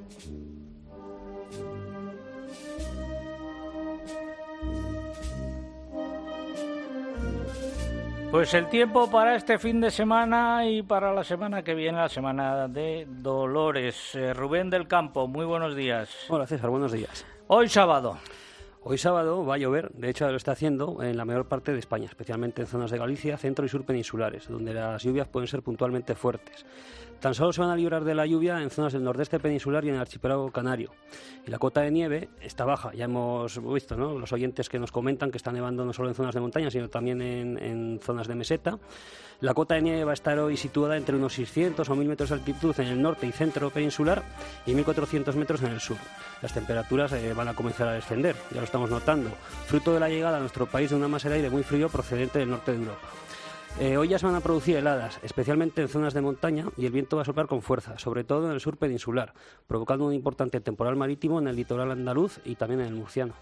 Pues el tiempo para este fin de semana y para la semana que viene, la semana de Dolores. Eh, Rubén del Campo, muy buenos días. Hola César, buenos días. Hoy sábado. Hoy sábado va a llover, de hecho lo está haciendo en la mayor parte de España, especialmente en zonas de Galicia, centro y sur peninsulares, donde las lluvias pueden ser puntualmente fuertes. Tan solo se van a librar de la lluvia en zonas del nordeste peninsular y en el archipiélago canario. Y la cota de nieve está baja, ya hemos visto, ¿no?, los oyentes que nos comentan que está nevando no solo en zonas de montaña, sino también en, en zonas de meseta. La cota de nieve va a estar hoy situada entre unos seiscientos o mil metros de altitud en el norte y centro peninsular y mil cuatrocientos metros en el sur. Las temperaturas eh, van a comenzar a descender, ya lo estamos notando, fruto de la llegada a nuestro país de una masa de aire muy frío procedente del norte de Europa. Eh, hoy ya se van a producir heladas, especialmente en zonas de montaña, y el viento va a soplar con fuerza, sobre todo en el sur peninsular, provocando un importante temporal marítimo en el litoral andaluz y también en el murciano.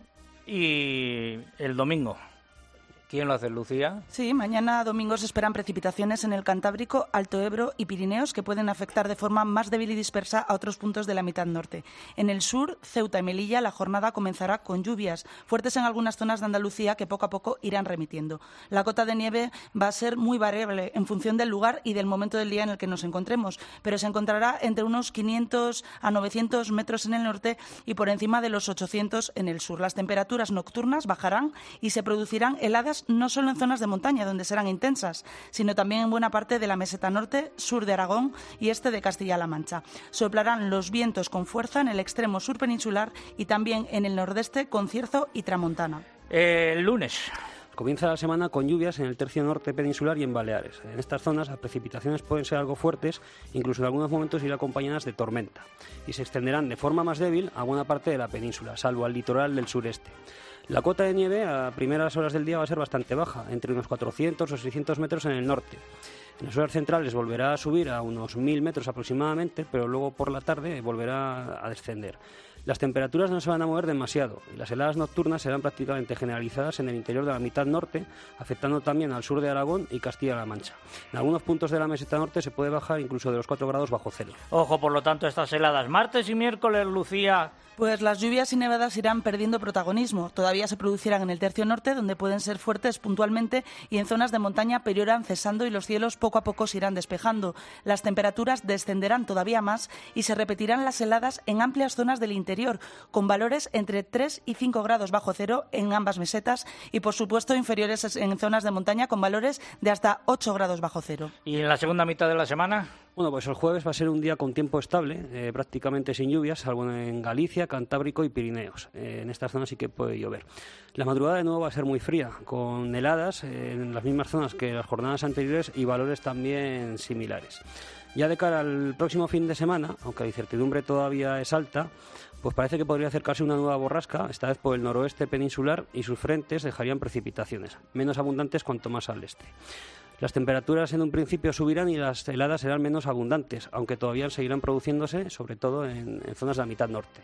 Y el domingo, ¿quién lo hace, Lucía? Sí, mañana domingo se esperan precipitaciones en el Cantábrico, Alto Ebro y Pirineos que pueden afectar de forma más débil y dispersa a otros puntos de la mitad norte. En el sur, Ceuta y Melilla, la jornada comenzará con lluvias fuertes en algunas zonas de Andalucía que poco a poco irán remitiendo. La cota de nieve va a ser muy variable en función del lugar y del momento del día en el que nos encontremos, pero se encontrará entre unos quinientos a novecientos metros en el norte y por encima de los ochocientos en el sur. Las temperaturas nocturnas bajarán y se producirán heladas no solo en zonas de montaña, donde serán intensas, sino también en buena parte de la meseta norte, sur de Aragón y este de Castilla-La Mancha. Soplarán los vientos con fuerza en el extremo sur peninsular y también en el nordeste con cierzo y tramontana. Eh, el lunes. Comienza la semana con lluvias en el tercio norte peninsular y en Baleares. En estas zonas las precipitaciones pueden ser algo fuertes, incluso en algunos momentos ir acompañadas de tormenta, y se extenderán de forma más débil a buena parte de la península, salvo al litoral del sureste. La cota de nieve a primeras horas del día va a ser bastante baja, entre unos cuatrocientos o seiscientos metros en el norte. En las horas centrales volverá a subir a unos mil metros aproximadamente, pero luego por la tarde volverá a descender. Las temperaturas no se van a mover demasiado y las heladas nocturnas serán prácticamente generalizadas en el interior de la mitad norte, afectando también al sur de Aragón y Castilla-La Mancha. En algunos puntos de la meseta norte se puede bajar incluso de los cuatro grados bajo cero. Ojo, por lo tanto, estas heladas martes y miércoles, Lucía. Pues las lluvias y nevadas irán perdiendo protagonismo. Todavía se producirán en el tercio norte, donde pueden ser fuertes puntualmente, y en zonas de montaña pero irán cesando y los cielos poco a poco se irán despejando. Las temperaturas descenderán todavía más y se repetirán las heladas en amplias zonas del interior, con valores entre tres y cinco grados bajo cero en ambas mesetas y, por supuesto, inferiores en zonas de montaña con valores de hasta ocho grados bajo cero. ¿Y en la segunda mitad de la semana? Bueno, pues el jueves va a ser un día con tiempo estable, eh, prácticamente sin lluvias, salvo en Galicia, Cantábrico y Pirineos. Eh, en estas zonas sí que puede llover. La madrugada de nuevo va a ser muy fría, con heladas eh, en las mismas zonas que las jornadas anteriores y valores también similares. Ya de cara al próximo fin de semana, aunque la incertidumbre todavía es alta, pues parece que podría acercarse una nueva borrasca, esta vez por el noroeste peninsular, y sus frentes dejarían precipitaciones, menos abundantes cuanto más al este. Las temperaturas en un principio subirán y las heladas serán menos abundantes, aunque todavía seguirán produciéndose, sobre todo en, en zonas de la mitad norte.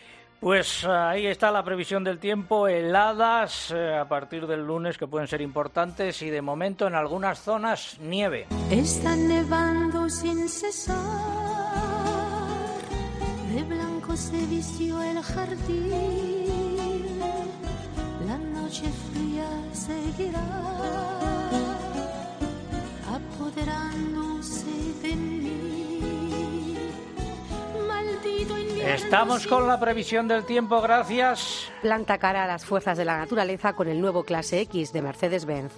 Pues ahí está la previsión del tiempo, heladas eh, a partir del lunes que pueden ser importantes y de momento en algunas zonas nieve. Está nevando sin cesar, de blanco se vistió el jardín, la noche fría seguirá, apoderándose de mí. Maldito invierno. Estamos con la previsión del tiempo, gracias. Planta cara a las fuerzas de la naturaleza con el nuevo Clase X de Mercedes-Benz.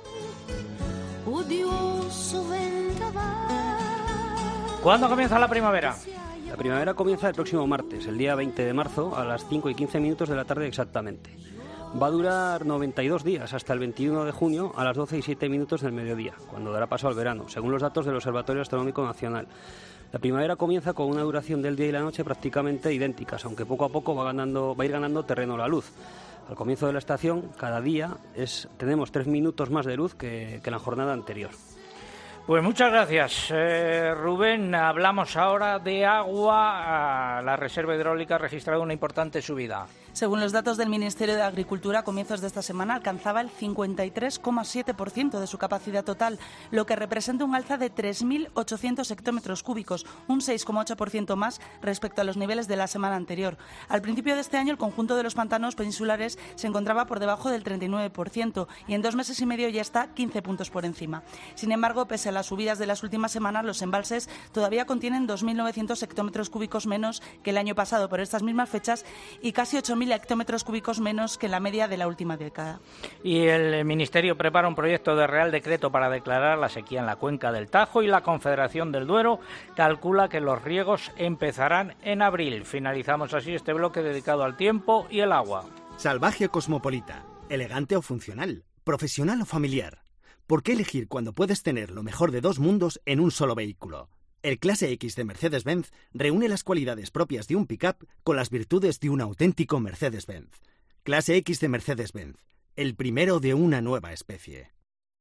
Odioso vendaval. ¿Cuándo comienza la primavera? La primavera comienza el próximo martes, el día veinte de marzo, a las cinco y quince minutos de la tarde exactamente. va a durar noventa y dos días, hasta el veintiuno de junio a las doce y siete minutos del mediodía, cuando dará paso al verano, según los datos del Observatorio Astronómico Nacional. La primavera comienza con una duración del día y la noche prácticamente idénticas, aunque poco a poco va, ganando, va a ir ganando terreno la luz. Al comienzo de la estación, cada día es, tenemos tres minutos más de luz que, que la jornada anterior. Pues muchas gracias, eh, Rubén. Hablamos ahora de agua. La reserva hidráulica ha registrado una importante subida. Según los datos del Ministerio de Agricultura, a comienzos de esta semana alcanzaba el cincuenta y tres coma siete por ciento de su capacidad total, lo que representa un alza de tres mil ochocientos hectómetros cúbicos, un seis coma ocho por ciento más respecto a los niveles de la semana anterior. Al principio de este año, el conjunto de los pantanos peninsulares se encontraba por debajo del treinta y nueve por ciento y en dos meses y medio ya está quince puntos por encima. Sin embargo, pese a las subidas de las últimas semanas, los embalses todavía contienen dos mil novecientos hectómetros cúbicos menos que el año pasado por estas mismas fechas y casi ocho mil hectómetros cúbicos menos que la media de la última década. Y el Ministerio prepara un proyecto de Real Decreto para declarar la sequía en la cuenca del Tajo y la Confederación del Duero calcula que los riegos empezarán en abril. Finalizamos así este bloque dedicado al tiempo y el agua. Salvaje o cosmopolita, elegante o funcional, profesional o familiar. ¿Por qué elegir cuando puedes tener lo mejor de dos mundos en un solo vehículo? El Clase X de Mercedes-Benz reúne las cualidades propias de un pick-up con las virtudes de un auténtico Mercedes-Benz. Clase X de Mercedes-Benz, el primero de una nueva especie.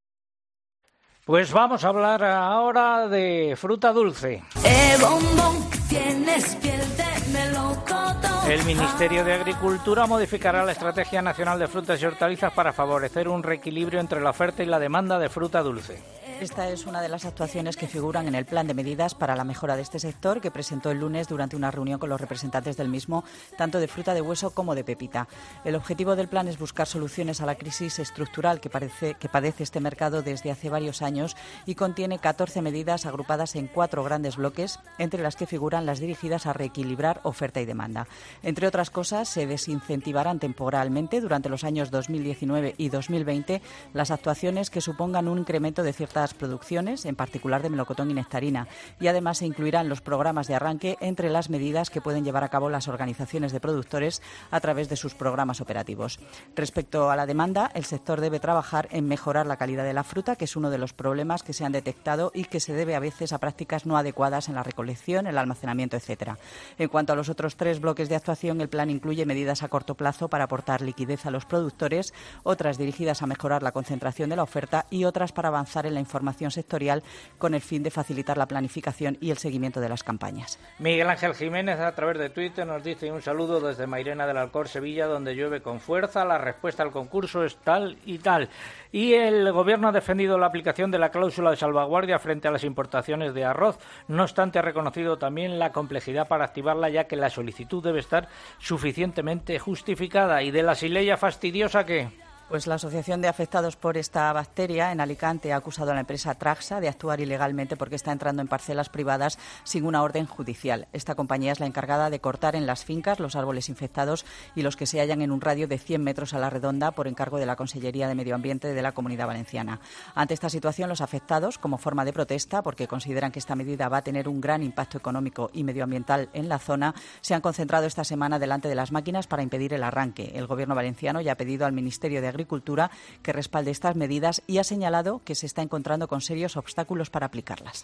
Pues vamos a hablar ahora de fruta dulce. Eh, bombón, tienes piel de melocotón. El Ministerio de Agricultura modificará la Estrategia Nacional de Frutas y Hortalizas para favorecer un reequilibrio entre la oferta y la demanda de fruta dulce. Esta es una de las actuaciones que figuran en el plan de medidas para la mejora de este sector que presentó el lunes durante una reunión con los representantes del mismo, tanto de fruta de hueso como de pepita. El objetivo del plan es buscar soluciones a la crisis estructural que, parece, que padece este mercado desde hace varios años y contiene catorce medidas agrupadas en cuatro grandes bloques, entre las que figuran las dirigidas a reequilibrar oferta y demanda. Entre otras cosas, se desincentivarán temporalmente durante los años dos mil diecinueve y dos mil veinte las actuaciones que supongan un incremento de ciertas producciones, en particular de melocotón y nectarina, y además se incluirán los programas de arranque entre las medidas que pueden llevar a cabo las organizaciones de productores a través de sus programas operativos. Respecto a la demanda, el sector debe trabajar en mejorar la calidad de la fruta, que es uno de los problemas que se han detectado y que se debe a veces a prácticas no adecuadas en la recolección, el almacenamiento, etcétera. En cuanto a los otros tres bloques de actuación, el plan incluye medidas a corto plazo para aportar liquidez a los productores, otras dirigidas a mejorar la concentración de la oferta y otras para avanzar en la información sectorial con el fin de facilitar la planificación y el seguimiento de las campañas. Miguel Ángel Jiménez a través de Twitter nos dice un saludo desde Mairena del Alcor, Sevilla, donde llueve con fuerza, la respuesta al concurso es tal y tal. Y el Gobierno ha defendido la aplicación de la cláusula de salvaguardia frente a las importaciones de arroz. No obstante, ha reconocido también la complejidad para activarla, ya que la solicitud debe estar suficientemente justificada. ¿Y de la sileya fastidiosa qué? Pues la Asociación de Afectados por esta bacteria en Alicante ha acusado a la empresa Traxa de actuar ilegalmente porque está entrando en parcelas privadas sin una orden judicial. Esta compañía es la encargada de cortar en las fincas los árboles infectados y los que se hallan en un radio de cien metros a la redonda por encargo de la Consellería de Medio Ambiente de la Comunidad Valenciana. Ante esta situación, los afectados, como forma de protesta, porque consideran que esta medida va a tener un gran impacto económico y medioambiental en la zona, se han concentrado esta semana delante de las máquinas para impedir el arranque. El Gobierno valenciano ya ha pedido al Ministerio de Agricultura que respalde estas medidas y ha señalado que se está encontrando con serios obstáculos para aplicarlas.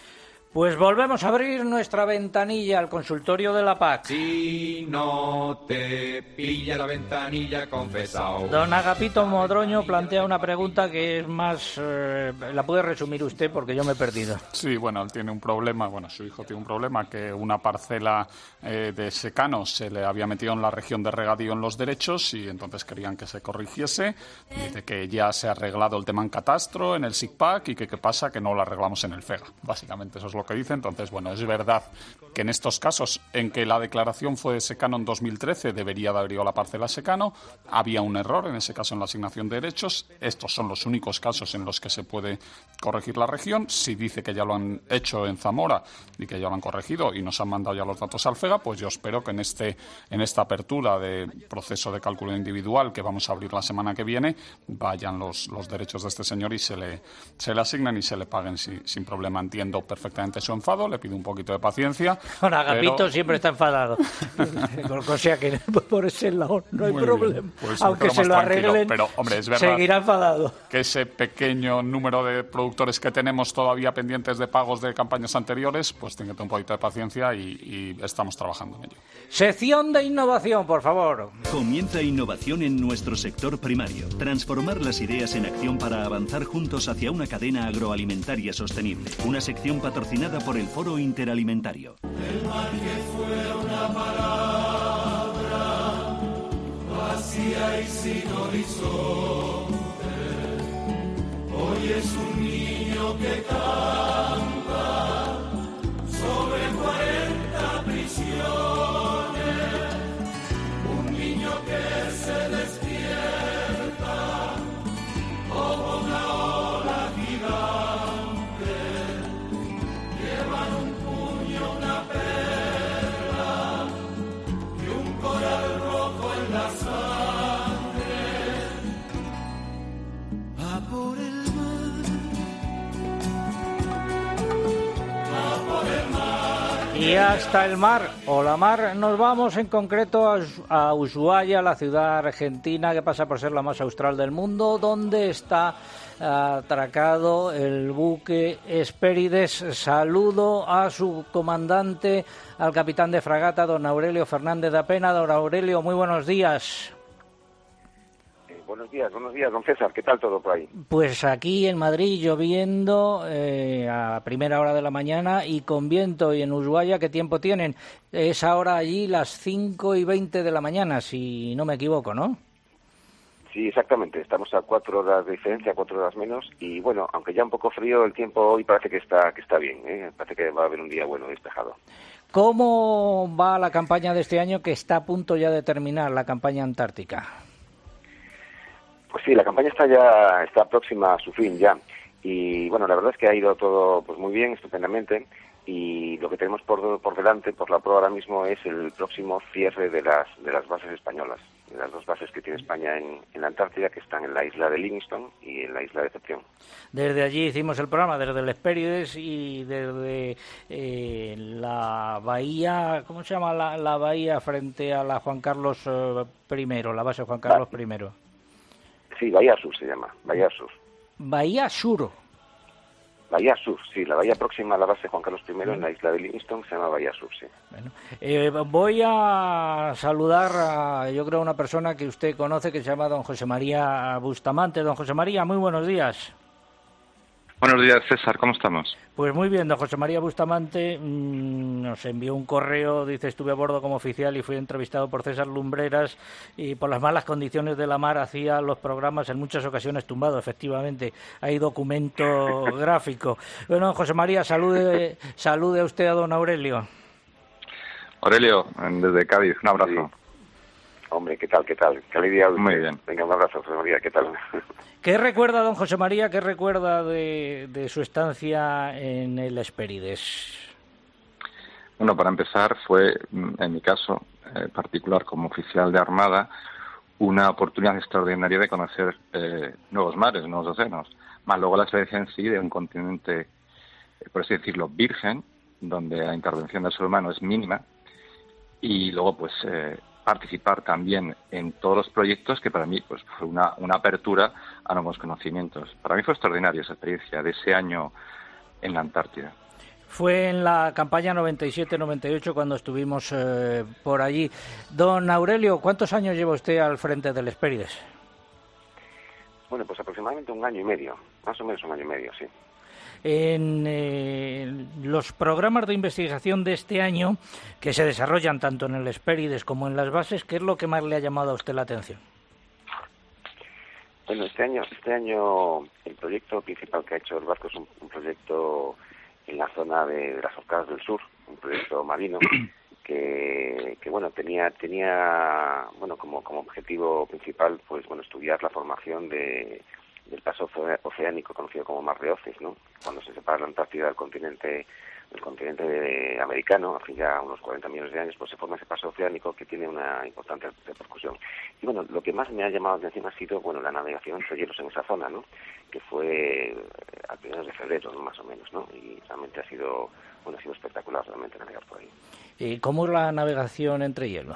Pues volvemos a abrir nuestra ventanilla al consultorio de la P A C. Si no te pilla la ventanilla, confesao. Don Agapito Modroño plantea una pregunta que es más... Eh, la puede resumir usted porque yo me he perdido. Sí, bueno, él tiene un problema, bueno, su hijo tiene un problema, que una parcela eh, de secano se le había metido en la región de regadío en los derechos y entonces querían que se corrigiese. Dice que ya se ha arreglado el tema en catastro, en el SICPAC y que qué pasa, que no lo arreglamos en el FEGA. Básicamente eso es lo que dice. Entonces, bueno, es verdad que en estos casos en que la declaración fue de secano en dos mil trece, debería de haber ido a la parcela secano, había un error en ese caso en la asignación de derechos. Estos son los únicos casos en los que se puede corregir la región. Si dice que ya lo han hecho en Zamora y que ya lo han corregido y nos han mandado ya los datos al FEGA, pues yo espero que en este en esta apertura de proceso de cálculo individual que vamos a abrir la semana que viene, vayan los, los derechos de este señor y se le, se le asignen y se le paguen si, sin problema. Entiendo perfectamente perfectamente su enfado, le pido un poquito de paciencia. Con Agapito pero... siempre está enfadado. O sea que por ese lado no hay Muy problema. bien, pues aunque se lo arreglen, pero, hombre, es verdad seguirá enfadado. Que ese pequeño número de productores que tenemos todavía pendientes de pagos de campañas anteriores, pues tenga un poquito de paciencia y, y estamos trabajando en ello. Sección de innovación, por favor. Comienza innovación en nuestro sector primario. Transformar las ideas en acción para avanzar juntos hacia una cadena agroalimentaria sostenible. Una sección patrocinada por el Foro Interalimentario. El mar que fuera una palabra vacía y sin horizonte, hoy es un niño que canta sobre cuarenta prisiones, un niño que se despierta como una ola gigante, llevan un puño, una perla y un coral rojo en la sangre. A por el Y hasta el mar, o la mar, nos vamos en concreto a, a Ushuaia, la ciudad argentina que pasa por ser la más austral del mundo, donde está atracado el buque Hespérides. Saludo a su comandante, al capitán de fragata, don Aurelio Fernández da Pena. Don Aurelio, muy buenos días. Buenos días, buenos días, don César. ¿Qué tal todo por ahí? Pues aquí en Madrid lloviendo eh, a primera hora de la mañana y con viento. Y en Ushuaia, ¿qué tiempo tienen? Es ahora allí las cinco y veinte de la mañana, si no me equivoco, ¿no? Sí, exactamente. Estamos a cuatro horas de diferencia, cuatro horas menos. Y bueno, aunque ya un poco frío, el tiempo hoy parece que está que está bien, ¿eh? Parece que va a haber un día bueno, despejado. ¿Cómo va la campaña de este año, que está a punto ya de terminar, la campaña antártica? Pues sí, la campaña está ya está próxima a su fin ya. Y bueno, la verdad es que ha ido todo pues muy bien, estupendamente. Y lo que tenemos por, por delante, por la prueba ahora mismo, es el próximo cierre de las de las bases españolas, de las dos bases que tiene España en, en la Antártida, que están en la isla de Livingstone y en la isla de Decepción. Desde allí hicimos el programa, desde el Hespérides y desde eh, la bahía, ¿cómo se llama la, la bahía frente a la Juan Carlos eh, primero, la base Juan Carlos primero? Sí, Bahía Sur se llama, Bahía Sur. Bahía Sur. Bahía Sur, sí, la bahía próxima a la base Juan Carlos primero, en la isla de Livingstone, se llama Bahía Sur, sí. Bueno, eh, voy a saludar a, yo creo, a una persona que usted conoce, que se llama don José María Bustamante. Don José María, muy buenos días. Buenos días, César, ¿cómo estamos? Pues muy bien, don José María Bustamante mmm, nos envió un correo, dice: estuve a bordo como oficial y fui entrevistado por César Lumbreras y por las malas condiciones de la mar hacía los programas en muchas ocasiones tumbado. Efectivamente, hay documento gráfico. Bueno, don José María, salude, salude a usted a don Aurelio. Aurelio, desde Cádiz, un abrazo. Sí. Hombre, ¿qué tal, qué tal? Qué alegría. Muy bien. Venga, un abrazo, José María, ¿qué tal? ¿Qué recuerda, don José María, qué recuerda de, de su estancia en el Hespérides? Bueno, para empezar, fue, en mi caso eh, particular como oficial de Armada, una oportunidad extraordinaria de conocer eh, nuevos mares, nuevos océanos, más luego la experiencia en sí de un continente, eh, por así decirlo, virgen, donde la intervención del ser humano es mínima, y luego, pues, eh, participar también en todos los proyectos, que para mí pues fue una, una apertura a nuevos conocimientos. Para mí fue extraordinaria esa experiencia de ese año en la Antártida. Fue en la campaña noventa y siete noventa y ocho cuando estuvimos eh, por allí. Don Aurelio, ¿cuántos años lleva usted al frente del Hespérides? Bueno, pues aproximadamente un año y medio, más o menos un año y medio, sí. En eh, los programas de investigación de este año, que se desarrollan tanto en el Hespérides como en las bases, ¿qué es lo que más le ha llamado a usted la atención? Bueno, este año, este año el proyecto principal que ha hecho el barco es un, un proyecto en la zona de, de las Orcadas del Sur, un proyecto marino que, que bueno, tenía tenía bueno como como objetivo principal, pues bueno, estudiar la formación de del paso oceánico conocido como Mar de Oces, ¿no? Cuando se separa la Antártida del continente del continente americano, hace ya unos cuarenta millones de años, pues se forma ese paso oceánico que tiene una importante repercusión. Y bueno, lo que más me ha llamado la atención ha sido, bueno, la navegación entre hielos en esa zona, ¿no? Que fue a primeros de febrero, ¿no? Más o menos, ¿no? Y realmente ha sido, bueno, ha sido espectacular realmente navegar por ahí. ¿Y cómo es la navegación entre hielos?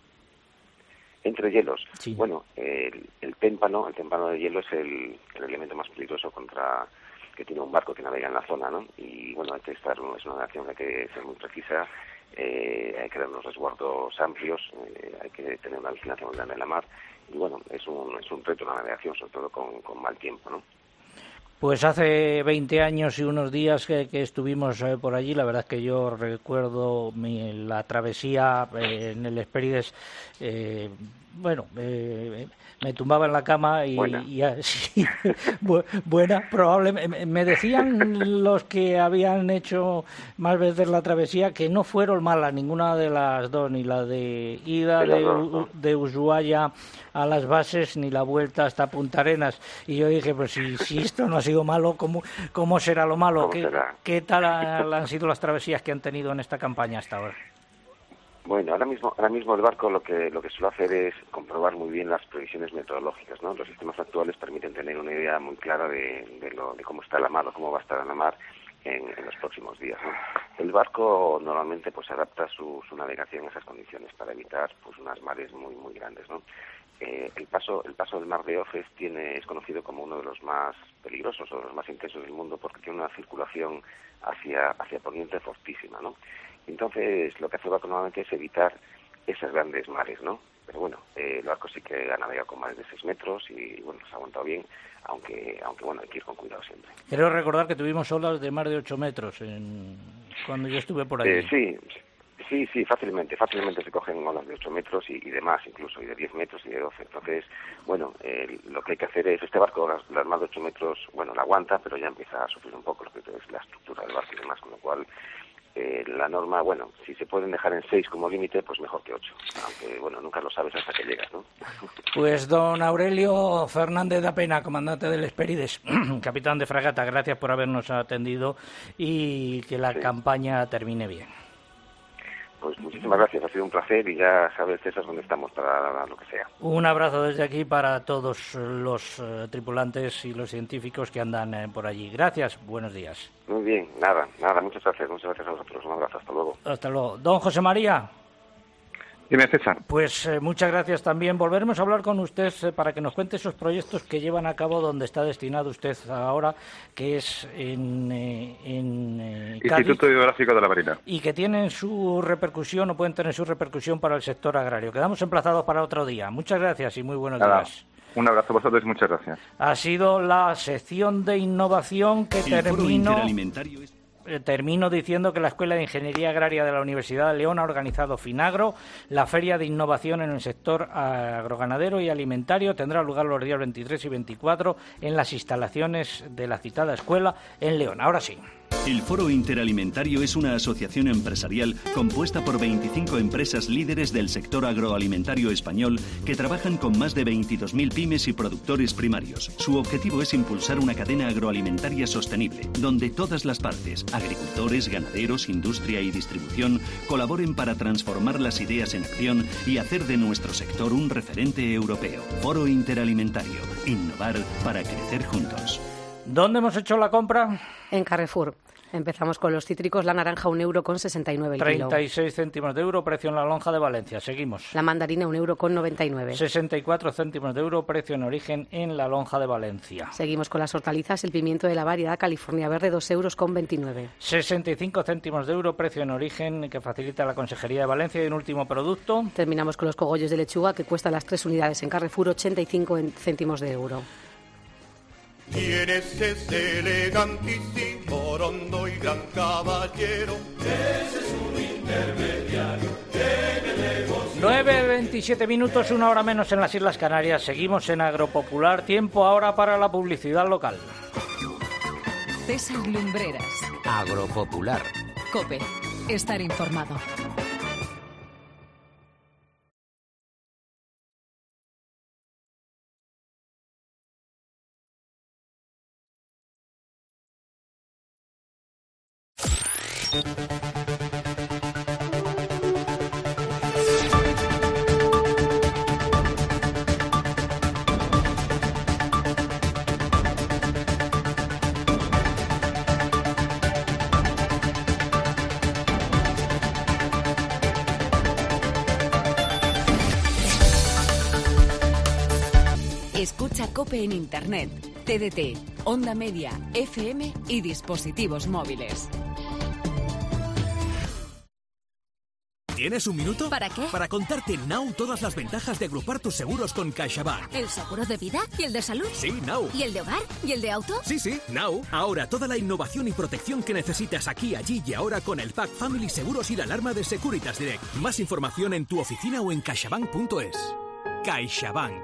Entre hielos. Sí. Bueno, el, el témpano, el témpano de hielo es el, el elemento más peligroso contra que tiene un barco que navega en la zona, ¿no? Y bueno, hay que estar, es una navegación que hay que ser muy precisa, eh, hay que dar unos resguardos amplios, eh, hay que tener una vigilancia muy grande en la mar, y bueno, es un, es un reto la navegación, sobre todo con, con mal tiempo, ¿no? Pues hace veinte años y unos días que, que estuvimos eh, por allí, la verdad es que yo recuerdo mi, la travesía eh, en el Hespérides, eh, bueno, eh, me tumbaba en la cama y, buena, y así, bu buena probablemente. Me decían los que habían hecho más veces la travesía que no fueron malas ninguna de las dos, ni la de ida de, de, de Ushuaia a las bases, ni la vuelta hasta Punta Arenas. Y yo dije, pues si, si esto no ha sido malo, ¿cómo, cómo será lo malo? ¿Qué, ¿Qué tal han sido las travesías que han tenido en esta campaña hasta ahora? Bueno, ahora mismo, ahora mismo el barco lo que lo que suele hacer es comprobar muy bien las previsiones meteorológicas, ¿no? Los sistemas actuales permiten tener una idea muy clara de, de, lo, de cómo está la mar o cómo va a estar la mar en, en los próximos días, ¿no? El barco normalmente pues adapta su, su navegación a esas condiciones para evitar pues unas mares muy muy grandes, ¿no? Eh, el paso el paso del mar de Ojotsk tiene es conocido como uno de los más peligrosos o de los más intensos del mundo porque tiene una circulación hacia hacia poniente fortísima, ¿no? Entonces, lo que hace el barco normalmente es evitar esas grandes mares, ¿no? Pero bueno, eh, el barco sí que ha navegado con más de seis metros y, bueno, se ha aguantado bien, aunque, aunque bueno, hay que ir con cuidado siempre. Quiero recordar que tuvimos olas de más de ocho metros en... cuando yo estuve por allí. Eh, sí, sí, sí, fácilmente, fácilmente se cogen olas de ocho metros y, y de más incluso, y de diez metros y de doce. Entonces, bueno, eh, lo que hay que hacer es, este barco, las, las más de ocho metros, bueno, la aguanta, pero ya empieza a sufrir un poco lo que es la estructura del barco y demás, con lo cual... Eh, la norma, bueno, si se pueden dejar en seis como límite, pues mejor que ocho. Aunque, bueno, nunca lo sabes hasta que llegas, ¿no? Pues don Aurelio Fernández da Pena, comandante del Hespérides, capitán de fragata, gracias por habernos atendido y que la sí. campaña termine bien. Pues muchísimas gracias, ha sido un placer y ya sabes, César, dónde estamos para lo que sea. Un abrazo desde aquí para todos los uh, tripulantes y los científicos que andan eh, por allí. Gracias, buenos días. Muy bien, nada, nada, muchas gracias, muchas gracias a vosotros. Un abrazo, hasta luego. Hasta luego. Don José María. Dime, César. Pues eh, muchas gracias también. Volveremos a hablar con usted eh, para que nos cuente esos proyectos que llevan a cabo donde está destinado usted ahora, que es en, eh, en eh, Instituto Cádiz, Hidrográfico de la Marina. Y que tienen su repercusión o pueden tener su repercusión para el sector agrario. Quedamos emplazados para otro día. Muchas gracias y muy buenos Nada. días. Un abrazo a vosotros y muchas gracias. Ha sido la sección de innovación que el terminó... Es... Termino diciendo que la Escuela de Ingeniería Agraria de la Universidad de León ha organizado Finagro, la Feria de Innovación en el sector agroganadero y alimentario. Tendrá lugar los días veintitrés y veinticuatro en las instalaciones de la citada escuela en León. Ahora sí. El Foro Interalimentario es una asociación empresarial compuesta por veinticinco empresas líderes del sector agroalimentario español que trabajan con más de veintidós mil pymes y productores primarios. Su objetivo es impulsar una cadena agroalimentaria sostenible, donde todas las partes, agricultores, ganaderos, industria y distribución, colaboren para transformar las ideas en acción y hacer de nuestro sector un referente europeo. Foro Interalimentario. Innovar para crecer juntos. ¿Dónde hemos hecho la compra? En Carrefour. Empezamos con los cítricos, la naranja un euro con sesenta y nueve el kilo. treinta y seis céntimos de euro, precio en la lonja de Valencia. Seguimos. La mandarina un euro con noventa y nueve. sesenta y cuatro céntimos de euro, precio en origen en la lonja de Valencia. Seguimos con las hortalizas, el pimiento de la variedad California Verde, dos euros con veintinueve. sesenta y cinco céntimos de euro, precio en origen que facilita la Consejería de Valencia. Y un último producto. Terminamos con los cogollos de lechuga que cuestan las tres unidades en Carrefour, ochenta y cinco céntimos de euro. Tienes ese elegantísimo, rondo y gran caballero. Ese es un intermediario en el negocio. nueve veintisiete minutos, una hora menos en las Islas Canarias. Seguimos en Agropopular. Tiempo ahora para la publicidad local. César Lumbreras. Agropopular. COPE. Estar informado. Escucha COPE en Internet, T D T, Onda Media, F M y dispositivos móviles. ¿Tienes un minuto? ¿Para qué? Para contarte en Now todas las ventajas de agrupar tus seguros con CaixaBank. ¿El seguro de vida? ¿Y el de salud? Sí, Now. ¿Y el de hogar? ¿Y el de auto? Sí, sí, Now. Ahora toda la innovación y protección que necesitas aquí, allí y ahora con el Pack Family Seguros y la alarma de Securitas Direct. Más información en tu oficina o en caixabank punto es. CaixaBank.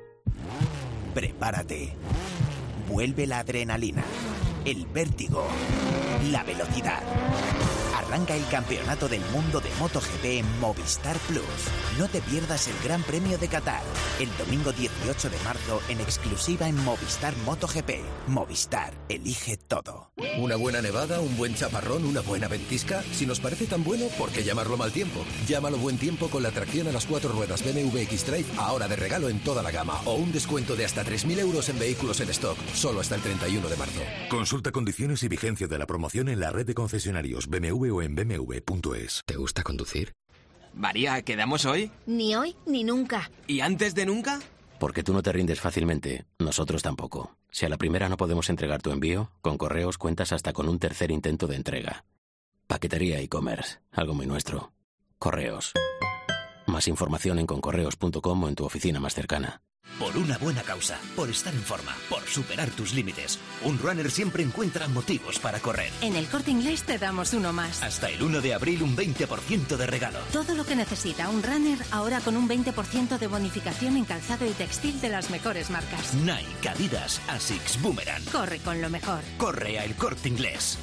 Prepárate. Vuelve la adrenalina, el vértigo, la velocidad. Arranca el Campeonato del Mundo de MotoGP en Movistar Plus. No te pierdas el Gran Premio de Qatar, el domingo dieciocho de marzo en exclusiva en Movistar MotoGP. Movistar, elige todo. Una buena nevada, un buen chaparrón, una buena ventisca. Si nos parece tan bueno, ¿por qué llamarlo mal tiempo? Llámalo buen tiempo con la tracción a las cuatro ruedas B M W X-Drive ahora de regalo en toda la gama. O un descuento de hasta tres mil euros en vehículos en stock, solo hasta el treinta y uno de marzo. Consulta condiciones y vigencia de la promoción en la red de concesionarios B M W o en B M W punto es. ¿Te gusta conducir? María, ¿quedamos hoy? Ni hoy ni nunca. ¿Y antes de nunca? Porque tú no te rindes fácilmente, nosotros tampoco. Si a la primera no podemos entregar tu envío, con Correos cuentas hasta con un tercer intento de entrega. Paquetería e-commerce, algo muy nuestro. Correos. Más información en concorreos punto com o en tu oficina más cercana. Por una buena causa, por estar en forma, por superar tus límites. Un runner siempre encuentra motivos para correr. En el Corte Inglés te damos uno más. Hasta el uno de abril un veinte por ciento de regalo. Todo lo que necesita un runner ahora con un veinte por ciento de bonificación en calzado y textil de las mejores marcas. Nike, Adidas, Asics, Boomerang. Corre con lo mejor. Corre a El Corte Inglés.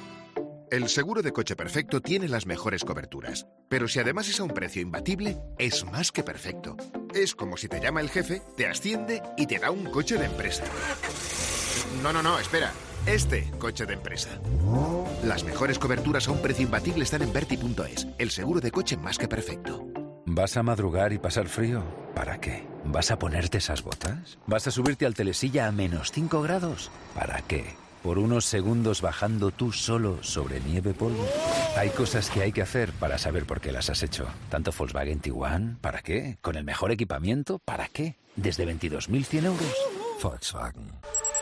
El seguro de coche perfecto tiene las mejores coberturas, pero si además es a un precio imbatible, es más que perfecto. Es como si te llama el jefe, te asciende y te da un coche de empresa. No, no, no, espera. Este coche de empresa. Las mejores coberturas a un precio imbatible están en Berti punto es, el seguro de coche más que perfecto. ¿Vas a madrugar y pasar frío? ¿Para qué? ¿Vas a ponerte esas botas? ¿Vas a subirte al telesilla a menos cinco grados? ¿Para qué? ¿Por unos segundos bajando tú solo sobre nieve polvo? Hay cosas que hay que hacer para saber por qué las has hecho. Tanto Volkswagen Tiguan, ¿para qué? Con el mejor equipamiento, ¿para qué? Desde veintidós mil cien euros. Volkswagen.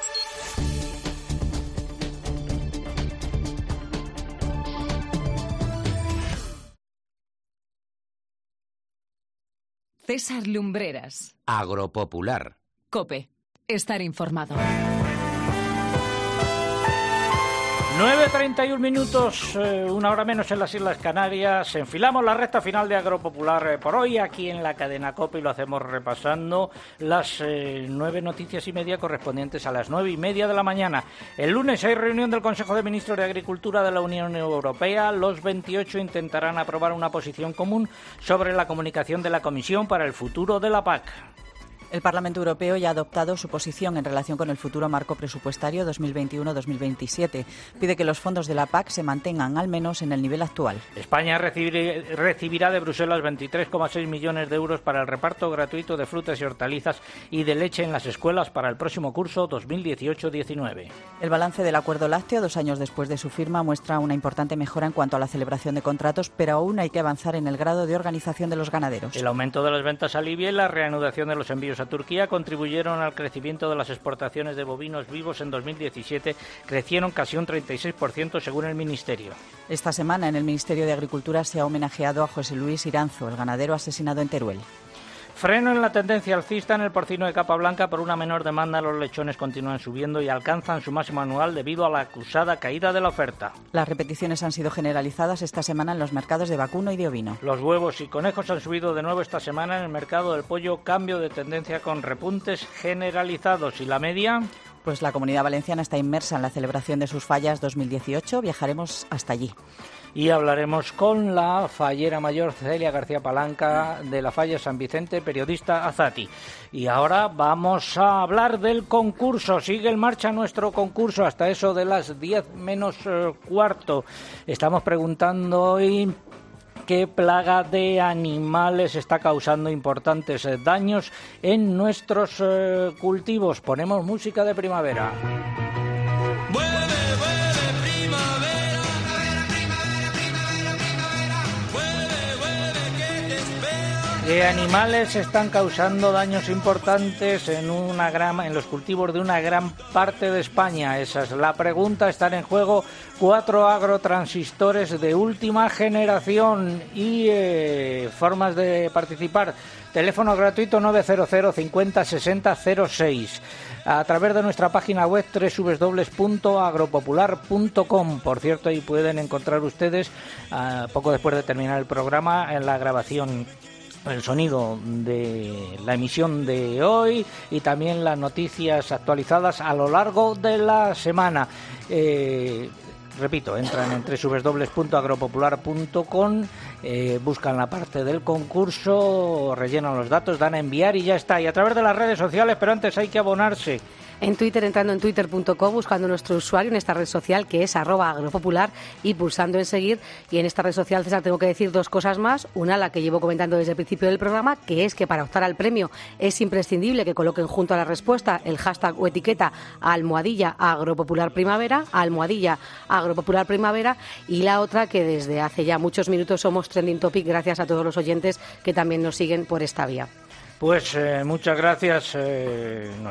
César Lumbreras. Agropopular. COPE. Estar informado. nueve treinta y uno minutos, eh, una hora menos en las Islas Canarias. Enfilamos la recta final de Agropopular eh, por hoy aquí en la cadena COPE y lo hacemos repasando las eh, nueve noticias y media correspondientes a las nueve y media de la mañana. El lunes hay reunión del Consejo de Ministros de Agricultura de la Unión Europea. Los veintiocho intentarán aprobar una posición común sobre la comunicación de la Comisión para el futuro de la P A C. El Parlamento Europeo ya ha adoptado su posición en relación con el futuro marco presupuestario dos mil veintiuno dos mil veintisiete. Pide que los fondos de la P A C se mantengan al menos en el nivel actual. España recibir, recibirá de Bruselas veintitrés coma seis millones de euros para el reparto gratuito de frutas y hortalizas y de leche en las escuelas para el próximo curso dos mil dieciocho diecinueve. El balance del acuerdo lácteo, dos años después de su firma, muestra una importante mejora en cuanto a la celebración de contratos, pero aún hay que avanzar en el grado de organización de los ganaderos. El aumento de las ventas alivia y la reanudación de los envíos a Turquía contribuyeron al crecimiento de las exportaciones de bovinos vivos en dos mil diecisiete, crecieron casi un treinta y seis por ciento según el Ministerio. Esta semana en el Ministerio de Agricultura se ha homenajeado a José Luis Iranzo, el ganadero asesinado en Teruel. Freno en la tendencia alcista en el porcino de capa blanca. Por una menor demanda, los lechones continúan subiendo y alcanzan su máximo anual debido a la acusada caída de la oferta. Las repeticiones han sido generalizadas esta semana en los mercados de vacuno y de ovino. Los huevos y conejos han subido de nuevo esta semana. En el mercado del pollo, cambio de tendencia con repuntes generalizados. ¿Y la media? Pues la Comunidad Valenciana está inmersa en la celebración de sus fallas dos mil dieciocho. Viajaremos hasta allí. y hablaremos con la fallera mayor Celia García Palanca de la Falla San Vicente, periodista Azati. Y ahora vamos a hablar del concurso. Sigue en marcha nuestro concurso hasta eso de las diez menos eh, cuarto. Estamos preguntando hoy qué plaga de animales está causando importantes eh, daños en nuestros eh, cultivos. Ponemos música de primavera. ¿Qué animales están causando daños importantes en una gran, en los cultivos de una gran parte de España? Esa es la pregunta. Están en juego cuatro agrotransistores de última generación y eh, formas de participar. Teléfono gratuito nueve cero cero cincuenta sesenta cero seis. A través de nuestra página web doble u doble u doble u punto agropopular punto com. Por cierto, ahí pueden encontrar ustedes, uh, poco después de terminar el programa, en la grabación, el sonido de la emisión de hoy y también las noticias actualizadas a lo largo de la semana. Eh, repito, entran en doble u doble u doble u punto agropopular punto com, eh, buscan la parte del concurso, rellenan los datos, dan a enviar y ya está. Y a través de las redes sociales, pero antes hay que abonarse. En Twitter, entrando en twitter punto com, buscando nuestro usuario en esta red social que es arroba agropopular y pulsando en seguir. Y en esta red social, César, tengo que decir dos cosas más. Una, la que llevo comentando desde el principio del programa, que es que para optar al premio es imprescindible que coloquen junto a la respuesta el hashtag o etiqueta almohadilla agropopular primavera, almohadilla agropopular primavera. Y la otra, que desde hace ya muchos minutos somos trending topic gracias a todos los oyentes que también nos siguen por esta vía. Pues eh, muchas gracias. Eh, nos,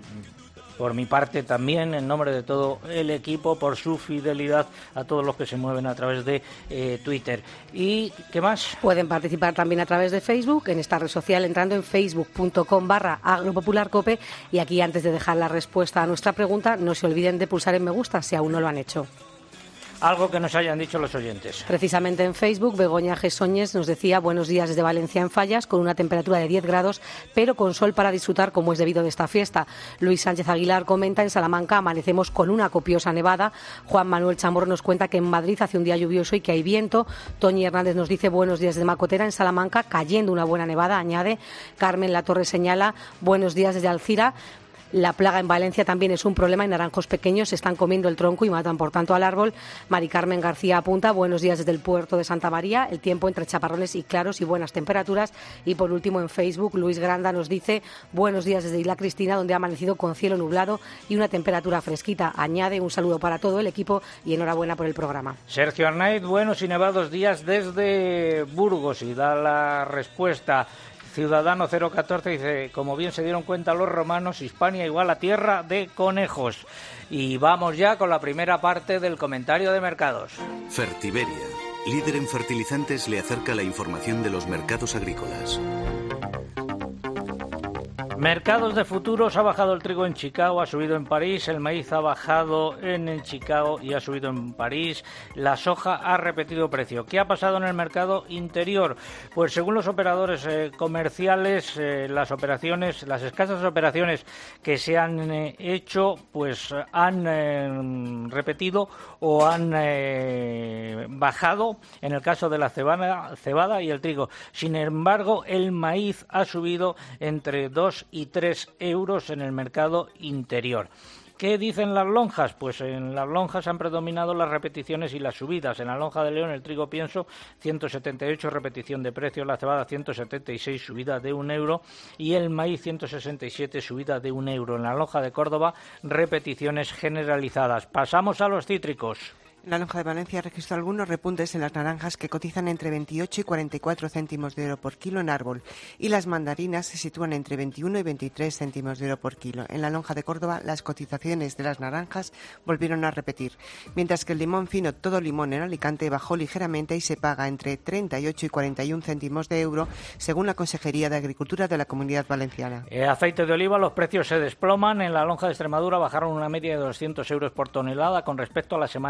Por mi parte también, en nombre de todo el equipo, por su fidelidad a todos los que se mueven a través de eh, Twitter. ¿Y qué más? Pueden participar también a través de Facebook, en esta red social, entrando en facebook punto com barra agropopularcope. Y aquí, antes de dejar la respuesta a nuestra pregunta, no se olviden de pulsar en me gusta si aún no lo han hecho. Algo que nos hayan dicho los oyentes. Precisamente en Facebook, Begoña Gesóñez nos decía: buenos días desde Valencia en Fallas, con una temperatura de diez grados, pero con sol para disfrutar como es debido de esta fiesta. Luis Sánchez Aguilar comenta: en Salamanca amanecemos con una copiosa nevada. Juan Manuel Chamorro nos cuenta que en Madrid hace un día lluvioso y que hay viento. Toñi Hernández nos dice: buenos días desde Macotera en Salamanca, cayendo una buena nevada, añade. Carmen Latorre señala: buenos días desde Alcira. La plaga en Valencia también es un problema. En naranjos pequeños se están comiendo el tronco y matan por tanto al árbol. Mari Carmen García apunta: buenos días desde el puerto de Santa María. El tiempo entre chaparrones y claros y buenas temperaturas. Y por último en Facebook, Luis Granda nos dice: buenos días desde Isla Cristina, donde ha amanecido con cielo nublado y una temperatura fresquita. Añade: un saludo para todo el equipo y enhorabuena por el programa. Sergio Arnaiz: buenos y nevados días desde Burgos, y da la respuesta. Ciudadano cero catorce dice: como bien se dieron cuenta los romanos, Hispania igual a tierra de conejos. Y vamos ya con la primera parte del comentario de mercados. Fertiberia, líder en fertilizantes, le acerca la información de los mercados agrícolas. Mercados de futuros: ha bajado el trigo en Chicago, ha subido en París, el maíz ha bajado en Chicago y ha subido en París, la soja ha repetido precio. ¿Qué ha pasado en el mercado interior? Pues según los operadores eh, comerciales, eh, las operaciones, las escasas operaciones que se han eh, hecho, pues han eh, repetido o han eh, bajado en el caso de la cebada, cebada y el trigo. Sin embargo, el maíz ha subido entre dos y tres euros en el mercado interior. ¿Qué dicen las lonjas? Pues en las lonjas han predominado las repeticiones y las subidas. En la lonja de León el trigo pienso ciento setenta y ocho, repetición de precios, la cebada ciento setenta y seis, subida de un euro, y el maíz ciento sesenta y siete, subida de un euro. En la lonja de Córdoba, repeticiones generalizadas. Pasamos a los cítricos. La lonja de Valencia registró algunos repuntes en las naranjas, que cotizan entre veintiocho y cuarenta y cuatro céntimos de euro por kilo en árbol, y las mandarinas se sitúan entre veintiuno y veintitrés céntimos de euro por kilo. En la lonja de Córdoba, las cotizaciones de las naranjas volvieron a repetir, mientras que el limón fino, todo limón en Alicante, bajó ligeramente y se paga entre treinta y ocho y cuarenta y un céntimos de euro, según la Consejería de Agricultura de la Comunidad Valenciana. Eh, aceite de oliva: los precios se desploman. En la lonja de Extremadura bajaron una media de doscientos euros por tonelada con respecto a la semana anterior.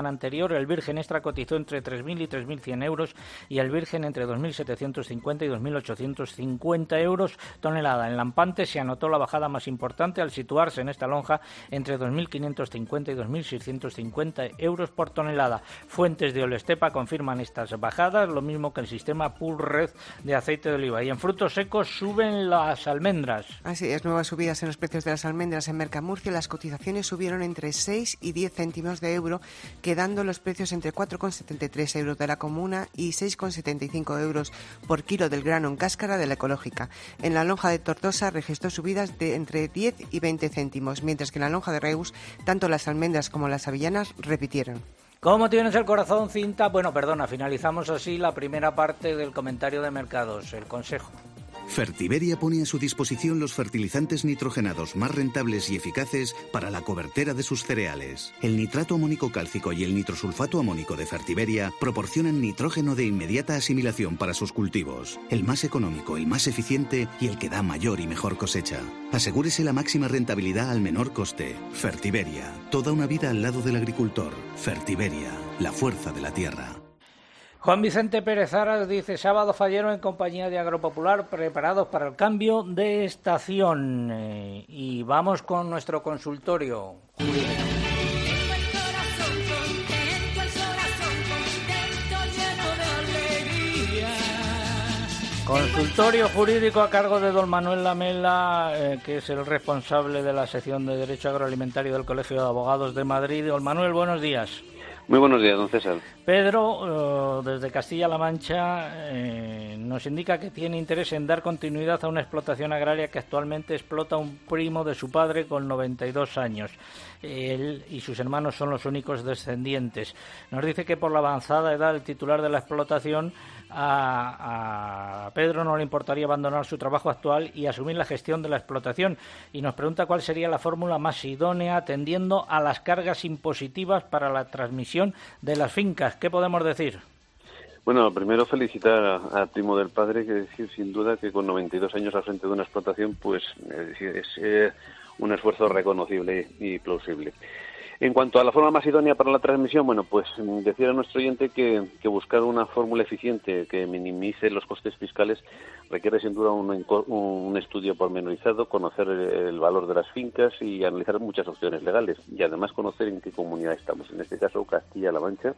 mayor, el virgen extra cotizó entre tres mil y tres mil cien euros y el virgen entre dos mil setecientos cincuenta y dos mil ochocientos cincuenta euros tonelada. En Lampante se anotó la bajada más importante al situarse en esta lonja entre dos mil quinientos cincuenta y dos mil seiscientos cincuenta euros por tonelada. Fuentes de Olestepa confirman estas bajadas, lo mismo que el sistema Purred de aceite de oliva. Y en frutos secos suben las almendras. Así es, nuevas subidas en los precios de las almendras en Mercamurcia. Las cotizaciones subieron entre seis y diez céntimos de euro, quedando los precios entre cuatro coma setenta y tres euros de la comuna y seis coma setenta y cinco euros por kilo del grano en cáscara de la ecológica. En la lonja de Tortosa registró subidas de entre diez y veinte céntimos, mientras que en la lonja de Reus tanto las almendras como las avellanas repitieron. ¿Cómo tienes el corazón, Cinta? Bueno, perdona, finalizamos así la primera parte del comentario de mercados, el consejo. Fertiberia pone a su disposición los fertilizantes nitrogenados más rentables y eficaces para la cobertera de sus cereales. El nitrato amónico cálcico y el nitrosulfato amónico de Fertiberia proporcionan nitrógeno de inmediata asimilación para sus cultivos. El más económico, el más eficiente y el que da mayor y mejor cosecha. Asegúrese la máxima rentabilidad al menor coste. Fertiberia, toda una vida al lado del agricultor. Fertiberia, la fuerza de la tierra. Juan Vicente Pérez Aras dice: sábado fallero en compañía de Agropopular, preparados para el cambio de estación. Eh, y vamos con nuestro consultorio jurídico. Consultorio jurídico a cargo de don Manuel Lamela, eh, que es el responsable de la sección de Derecho Agroalimentario del Colegio de Abogados de Madrid. Don Manuel, buenos días. Muy buenos días, don César. Pedro, uh, desde Castilla-La Mancha, eh, nos indica que tiene interés en dar continuidad a una explotación agraria que actualmente explota un primo de su padre con noventa y dos años. Él y sus hermanos son los únicos descendientes. Nos dice que por la avanzada edad del titular de la explotación, a, a Pedro no le importaría abandonar su trabajo actual y asumir la gestión de la explotación. Y nos pregunta cuál sería la fórmula más idónea atendiendo a las cargas impositivas para la transmisión de las fincas. ¿Qué podemos decir? Bueno, primero felicitar al primo del padre, que decir sin duda que con noventa y dos años al frente de una explotación, pues es, decir, es eh, un esfuerzo reconocible y plausible. En cuanto a la forma más idónea para la transmisión, bueno, pues decir a nuestro oyente que, que buscar una fórmula eficiente que minimice los costes fiscales requiere sin duda un, un estudio pormenorizado, conocer el valor de las fincas y analizar muchas opciones legales y además conocer en qué comunidad estamos, en este caso Castilla-La Mancha,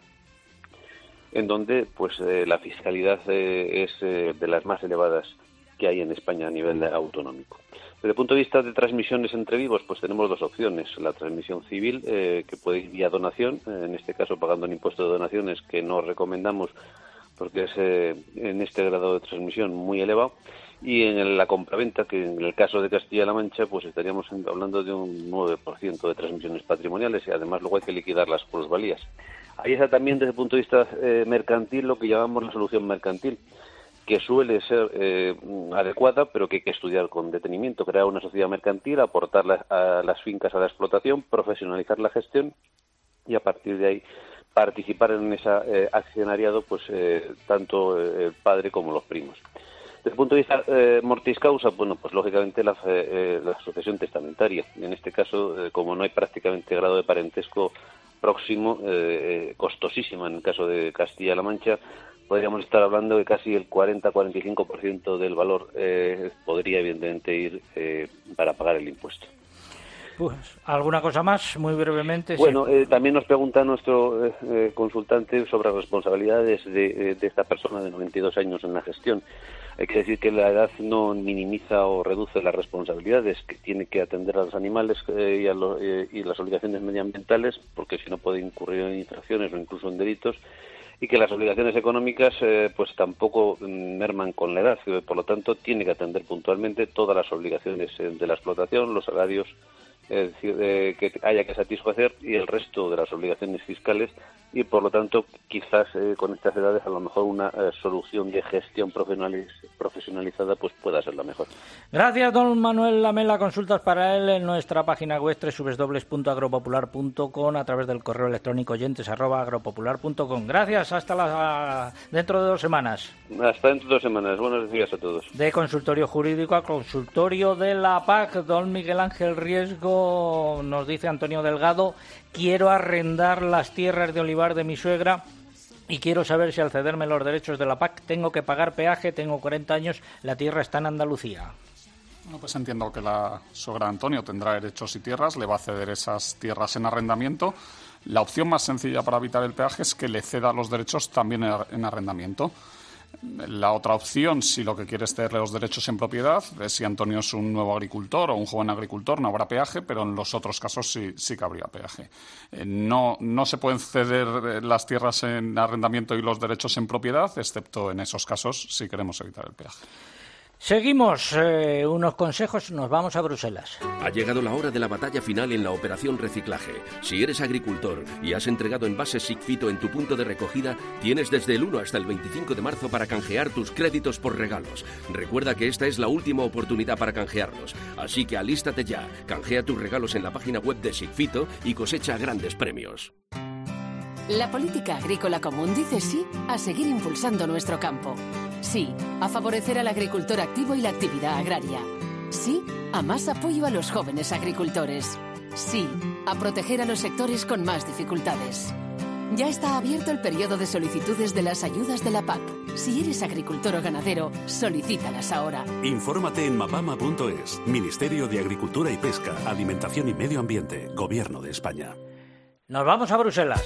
en donde pues eh, la fiscalidad eh, es eh, de las más elevadas que hay en España a nivel autonómico. Desde el punto de vista de transmisiones entre vivos, pues tenemos dos opciones. La transmisión civil, eh, que puede ir vía donación, eh, en este caso pagando un impuesto de donaciones que no recomendamos porque es eh, en este grado de transmisión muy elevado. Y en la compraventa, que en el caso de Castilla-La Mancha, pues estaríamos hablando de un nueve por ciento de transmisiones patrimoniales y además luego hay que liquidar las plusvalías. Ahí está también desde el punto de vista eh, mercantil lo que llamamos la solución mercantil, que suele ser eh, adecuada, pero que hay que estudiar con detenimiento, crear una sociedad mercantil, aportar la, a las fincas a la explotación, profesionalizar la gestión y a partir de ahí participar en ese eh, accionariado, pues eh, tanto el padre como los primos. Desde el punto de vista eh, mortis causa, bueno, pues lógicamente la, eh, la sucesión testamentaria. En este caso, eh, como no hay prácticamente grado de parentesco próximo, eh, costosísima en el caso de Castilla-La Mancha, podríamos estar hablando de casi el cuarenta a cuarenta y cinco por ciento del valor eh, podría evidentemente ir eh, para pagar el impuesto. Pues, ¿alguna cosa más? Muy brevemente. Bueno, sí. eh, también nos pregunta nuestro eh, consultante sobre responsabilidades de, de esta persona de noventa y dos años en la gestión. Hay que decir que la edad no minimiza o reduce las responsabilidades, que tiene que atender a los animales eh, y, a lo, eh, y las obligaciones medioambientales, porque si no puede incurrir en infracciones o incluso en delitos, y que las obligaciones económicas eh, pues tampoco merman con la edad, por lo tanto tiene que atender puntualmente todas las obligaciones eh, de la explotación, los salarios es decir, eh, que haya que satisfacer y el resto de las obligaciones fiscales y por lo tanto quizás eh, con estas edades a lo mejor una eh, solución de gestión profesionaliz profesionalizada pues pueda ser la mejor. Gracias, don Manuel Lamela. Consultas para él en nuestra página web doble u doble u doble u punto agropopular punto com, a través del correo electrónico oyentes arroba agropopular punto com. Gracias, hasta la, dentro de dos semanas. Hasta dentro de dos semanas. Buenos días a todos. De consultorio jurídico a consultorio de la P A C, don Miguel Ángel Riesgo, nos dice Antonio Delgado: quiero arrendar las tierras de olivar lugar de mi suegra y quiero saber si al cederme los derechos de la P A C tengo que pagar peaje. Tengo cuarenta años, la tierra está en Andalucía. Bueno, pues entiendo que la suegra de Antonio tendrá derechos y tierras, le va a ceder esas tierras en arrendamiento. La opción más sencilla para evitar el peaje es que le ceda los derechos también en arrendamiento. La otra opción, si lo que quiere es cederle los derechos en propiedad, es si Antonio es un nuevo agricultor o un joven agricultor, no habrá peaje, pero en los otros casos sí, sí que habría peaje. Eh, no, no se pueden ceder las tierras en arrendamiento y los derechos en propiedad, excepto en esos casos si queremos evitar el peaje. Seguimos eh, unos consejos, nos vamos a Bruselas. Ha llegado la hora de la batalla final en la operación reciclaje. Si eres agricultor y has entregado envases Sigfito en tu punto de recogida, tienes desde el uno hasta el veinticinco de marzo para canjear tus créditos por regalos. Recuerda que esta es la última oportunidad para canjearlos, así que alístate ya, canjea tus regalos en la página web de Sigfito y cosecha grandes premios. La política agrícola común dice sí a seguir impulsando nuestro campo. Sí a favorecer al agricultor activo y la actividad agraria. Sí a más apoyo a los jóvenes agricultores. Sí a proteger a los sectores con más dificultades. Ya está abierto el periodo de solicitudes de las ayudas de la P A C. Si eres agricultor o ganadero, solicítalas ahora. Infórmate en mapama punto es. Ministerio de Agricultura y Pesca, Alimentación y Medio Ambiente, Gobierno de España. Nos vamos a Bruselas.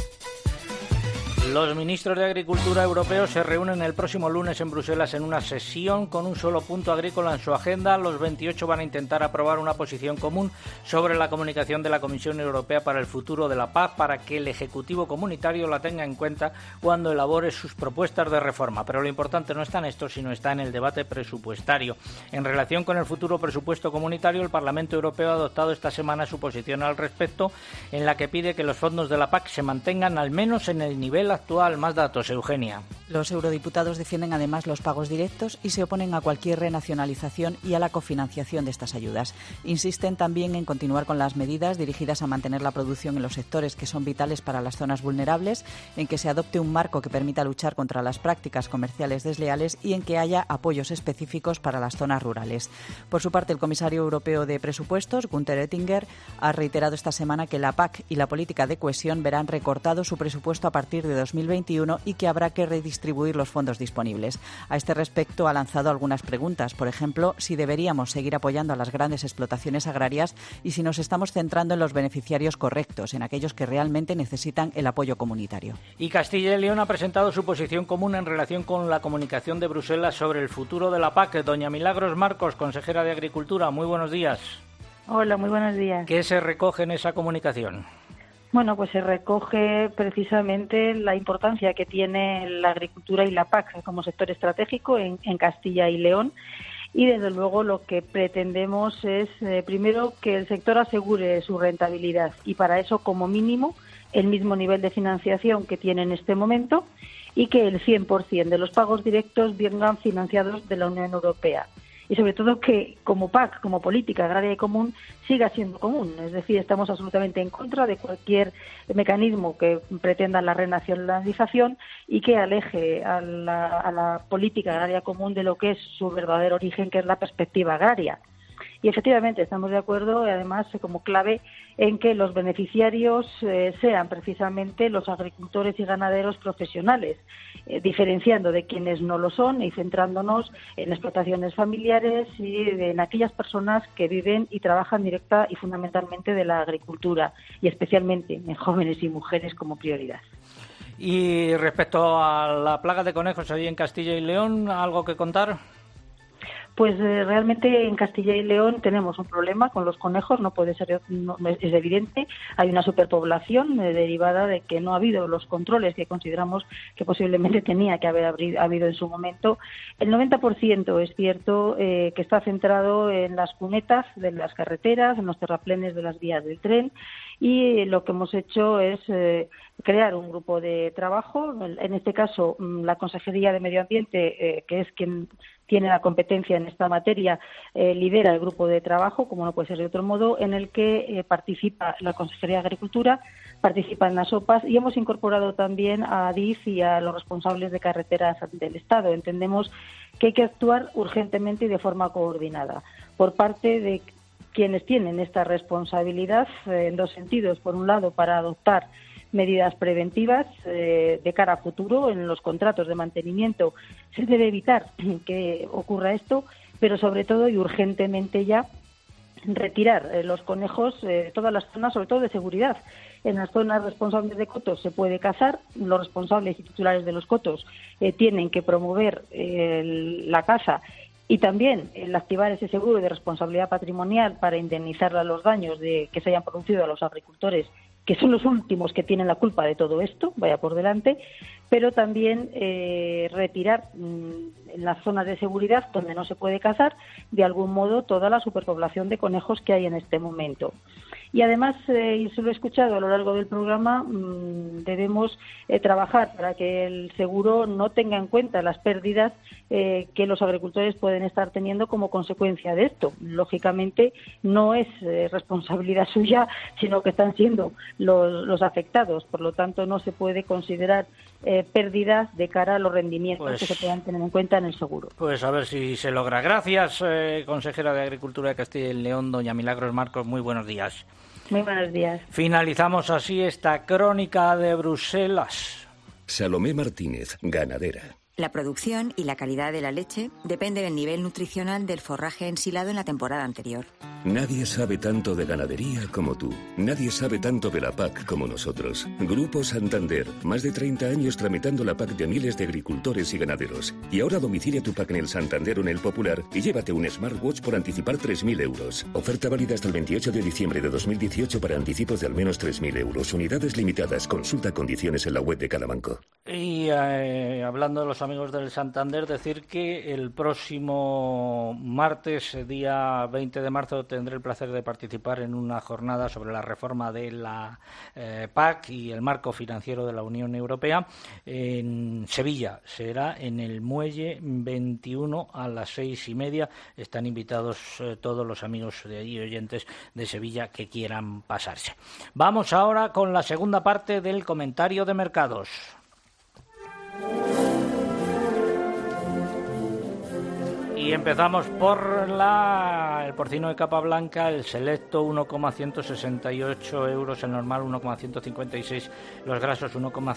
Los ministros de Agricultura europeos se reúnen el próximo lunes en Bruselas en una sesión con un solo punto agrícola en su agenda. Los veintiocho van a intentar aprobar una posición común sobre la comunicación de la Comisión Europea para el futuro de la P A C para que el Ejecutivo comunitario la tenga en cuenta cuando elabore sus propuestas de reforma. Pero lo importante no está en esto, sino está en el debate presupuestario. En relación con el futuro presupuesto comunitario, el Parlamento Europeo ha adoptado esta semana su posición al respecto, en la que pide que los fondos de la P A C se mantengan al menos en el nivel actual. Más datos, Eugenia. Los eurodiputados defienden además los pagos directos y se oponen a cualquier renacionalización y a la cofinanciación de estas ayudas. Insisten también en continuar con las medidas dirigidas a mantener la producción en los sectores que son vitales para las zonas vulnerables, en que se adopte un marco que permita luchar contra las prácticas comerciales desleales y en que haya apoyos específicos para las zonas rurales. Por su parte, el comisario europeo de presupuestos, Günther Oettinger, ha reiterado esta semana que la P A C y la política de cohesión verán recortado su presupuesto a partir de dos mil veintiuno y que habrá que redistribuir los fondos disponibles. A este respecto ha lanzado algunas preguntas, por ejemplo, si deberíamos seguir apoyando a las grandes explotaciones agrarias y si nos estamos centrando en los beneficiarios correctos, en aquellos que realmente necesitan el apoyo comunitario. Y Castilla y León ha presentado su posición común en relación con la comunicación de Bruselas sobre el futuro de la P A C. Doña Milagros Marcos, consejera de Agricultura, muy buenos días. Hola, muy buenos días. ¿Qué se recoge en esa comunicación? Bueno, pues se recoge precisamente la importancia que tiene la agricultura y la P A C como sector estratégico en, en Castilla y León. Y desde luego lo que pretendemos es, eh, primero, que el sector asegure su rentabilidad y para eso, como mínimo, el mismo nivel de financiación que tiene en este momento y que el cien por ciento de los pagos directos vengan financiados de la Unión Europea. Y sobre todo que como P A C, como política agraria y común, siga siendo común. Es decir, estamos absolutamente en contra de cualquier mecanismo que pretenda la renacionalización y que aleje a la, a la política agraria común de lo que es su verdadero origen, que es la perspectiva agraria. Y efectivamente estamos de acuerdo, además, como clave, en que los beneficiarios eh, sean precisamente los agricultores y ganaderos profesionales, eh, diferenciando de quienes no lo son y centrándonos en explotaciones familiares y en aquellas personas que viven y trabajan directa y fundamentalmente de la agricultura, y especialmente en jóvenes y mujeres como prioridad. Y respecto a la plaga de conejos ahí en Castilla y León, ¿algo que contar? Pues eh, realmente en Castilla y León tenemos un problema con los conejos, no puede ser, no, es evidente. Hay una superpoblación eh, derivada de que no ha habido los controles que consideramos que posiblemente tenía que haber habido en su momento. El noventa por ciento es cierto eh, que está centrado en las cunetas de las carreteras, en los terraplenes de las vías del tren, y lo que hemos hecho es eh, crear un grupo de trabajo, en este caso la Consejería de Medio Ambiente, eh, que es quien tiene la competencia en esta materia, eh, lidera el grupo de trabajo, como no puede ser de otro modo, en el que eh, participa la Consejería de Agricultura, participan las O P As y hemos incorporado también a A D I F y a los responsables de carreteras del Estado. Entendemos que hay que actuar urgentemente y de forma coordinada por parte de quienes tienen esta responsabilidad eh, en dos sentidos. Por un lado, para adoptar medidas preventivas eh, de cara a futuro. En los contratos de mantenimiento se debe evitar que ocurra esto, pero sobre todo y urgentemente ya retirar eh, los conejos eh, de todas las zonas, sobre todo de seguridad. En las zonas responsables de cotos se puede cazar, los responsables y titulares de los cotos eh, tienen que promover eh, la caza y también el activar ese seguro de responsabilidad patrimonial para indemnizar los daños de que se hayan producido a los agricultores, que son los últimos que tienen la culpa de todo esto, vaya por delante, pero también eh, retirar mmm, en las zonas de seguridad donde no se puede cazar, de algún modo, toda la superpoblación de conejos que hay en este momento. Y además, eh, y se lo he escuchado a lo largo del programa, mmm, debemos eh, trabajar para que el seguro no tenga en cuenta las pérdidas eh, que los agricultores pueden estar teniendo como consecuencia de esto. Lógicamente, no es eh, responsabilidad suya, sino que están siendo los, los afectados. Por lo tanto, no se puede considerar eh, pérdidas de cara a los rendimientos pues, que se puedan tener en cuenta en el seguro. Pues a ver si se logra. Gracias, eh, consejera de Agricultura de Castilla y León, doña Milagros Marcos. Muy buenos días. Muy buenos días. Finalizamos así esta crónica de Bruselas. Salomé Martínez, ganadera. La producción y la calidad de la leche depende del nivel nutricional del forraje ensilado en la temporada anterior. Nadie sabe tanto de ganadería como tú. Nadie sabe tanto de la P A C como nosotros. Grupo Santander, más de treinta años tramitando la P A C de miles de agricultores y ganaderos. Y ahora domicilia tu P A C en el Santander o en el Popular y llévate un smartwatch por anticipar tres mil euros. Oferta válida hasta el veintiocho de diciembre de dos mil dieciocho para anticipos de al menos tres mil euros. Unidades limitadas. Consulta condiciones en la web de cada banco. Y eh, hablando de los amigos del Santander, decir que el próximo martes, día veinte de marzo, tendré el placer de participar en una jornada sobre la reforma de la eh, P A C y el marco financiero de la Unión Europea en Sevilla. Será en el Muelle veintiuno a las seis y media. Están invitados eh, todos los amigos de allí, oyentes de Sevilla, que quieran pasarse. Vamos ahora con la segunda parte del comentario de mercados. Y empezamos por la, el porcino de capa blanca, el selecto uno coma ciento sesenta y ocho euros, el normal uno coma ciento cincuenta y seis, los grasos uno coma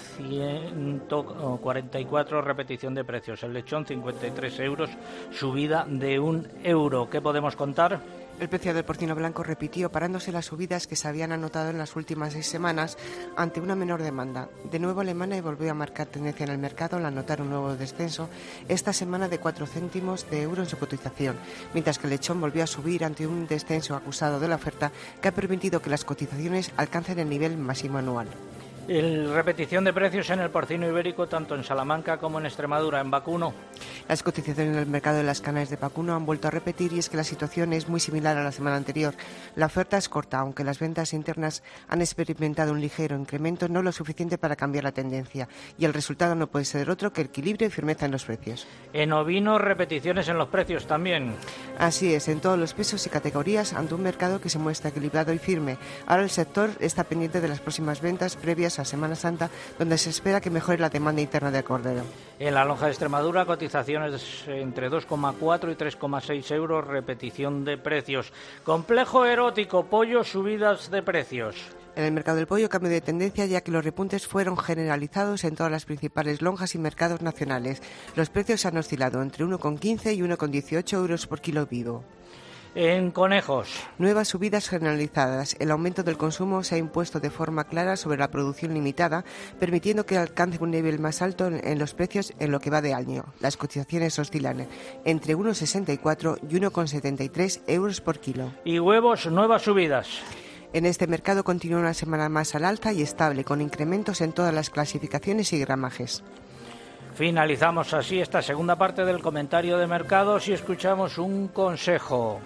ciento cuarenta y cuatro, repetición de precios, el lechón cincuenta y tres euros, subida de un euro. ¿Qué podemos contar? El precio del porcino blanco repitió, parándose las subidas que se habían anotado en las últimas seis semanas ante una menor demanda. De nuevo, Alemania volvió a marcar tendencia en el mercado al anotar un nuevo descenso, esta semana de cuatro céntimos de euro en su cotización, mientras que el lechón volvió a subir ante un descenso acusado de la oferta que ha permitido que las cotizaciones alcancen el nivel máximo anual. El repetición de precios en el porcino ibérico, tanto en Salamanca como en Extremadura, en vacuno. Las cotizaciones en el mercado de las carnes de vacuno han vuelto a repetir y es que la situación es muy similar a la semana anterior. La oferta es corta, aunque las ventas internas han experimentado un ligero incremento, no lo suficiente para cambiar la tendencia. Y el resultado no puede ser otro que equilibrio y firmeza en los precios. En ovino, repeticiones en los precios también. Así es, en todos los pesos y categorías, ante un mercado que se muestra equilibrado y firme. Ahora el sector está pendiente de las próximas ventas previas a Semana Santa, donde se espera que mejore la demanda interna del cordero. En la lonja de Extremadura, cotizaciones entre dos coma cuatro y tres coma seis euros, repetición de precios. Complejo erótico, pollo, subidas de precios. En el mercado del pollo, cambio de tendencia, ya que los repuntes fueron generalizados en todas las principales lonjas y mercados nacionales. Los precios han oscilado entre uno coma quince y uno coma dieciocho euros por kilo vivo. En conejos. Nuevas subidas generalizadas. El aumento del consumo se ha impuesto de forma clara sobre la producción limitada, permitiendo que alcance un nivel más alto en los precios en lo que va de año. Las cotizaciones oscilan entre uno coma sesenta y cuatro y uno coma setenta y tres euros por kilo. Y huevos, nuevas subidas. En este mercado continúa una semana más al alza y estable, con incrementos en todas las clasificaciones y gramajes. Finalizamos así esta segunda parte del comentario de mercados y escuchamos un consejo.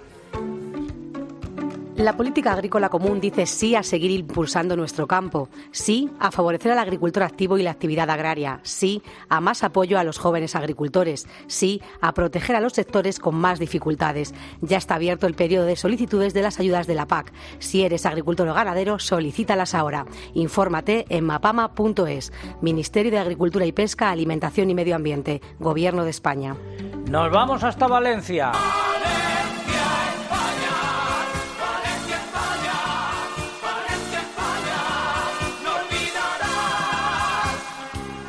La política agrícola común dice sí a seguir impulsando nuestro campo, sí a favorecer al agricultor activo y la actividad agraria, sí a más apoyo a los jóvenes agricultores, sí a proteger a los sectores con más dificultades. Ya está abierto el periodo de solicitudes de las ayudas de la P A C. Si eres agricultor o ganadero, solicítalas ahora. Infórmate en mapama punto es. Ministerio de Agricultura y Pesca, Alimentación y Medio Ambiente, Gobierno de España. Nos vamos hasta Valencia.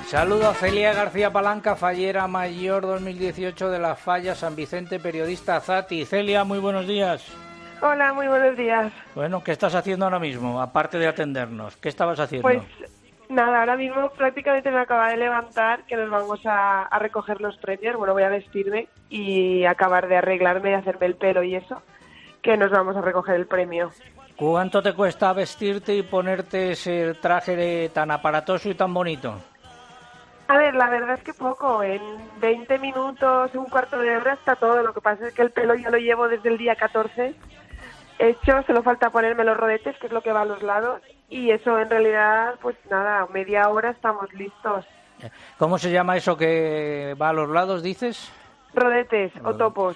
Saludo a Celia García Palanca, fallera mayor dos mil dieciocho de la Falla San Vicente, periodista Zati. Celia, muy buenos días. Hola, muy buenos días. Bueno, ¿qué estás haciendo ahora mismo, aparte de atendernos? ¿Qué estabas haciendo? Pues nada, ahora mismo prácticamente me acaba de levantar, que nos vamos a, a recoger los premios. Bueno, voy a vestirme y acabar de arreglarme y hacerme el pelo y eso, que nos vamos a recoger el premio. ¿Cuánto te cuesta vestirte y ponerte ese traje tan aparatoso y tan bonito? A ver, la verdad es que poco. En veinte minutos, un cuarto de hora está todo. Lo que pasa es que el pelo yo lo llevo desde el día catorce hecho, solo falta ponerme los rodetes, que es lo que va a los lados, y eso en realidad, pues nada, media hora estamos listos. ¿Cómo se llama eso que va a los lados, dices? Rodetes o topos.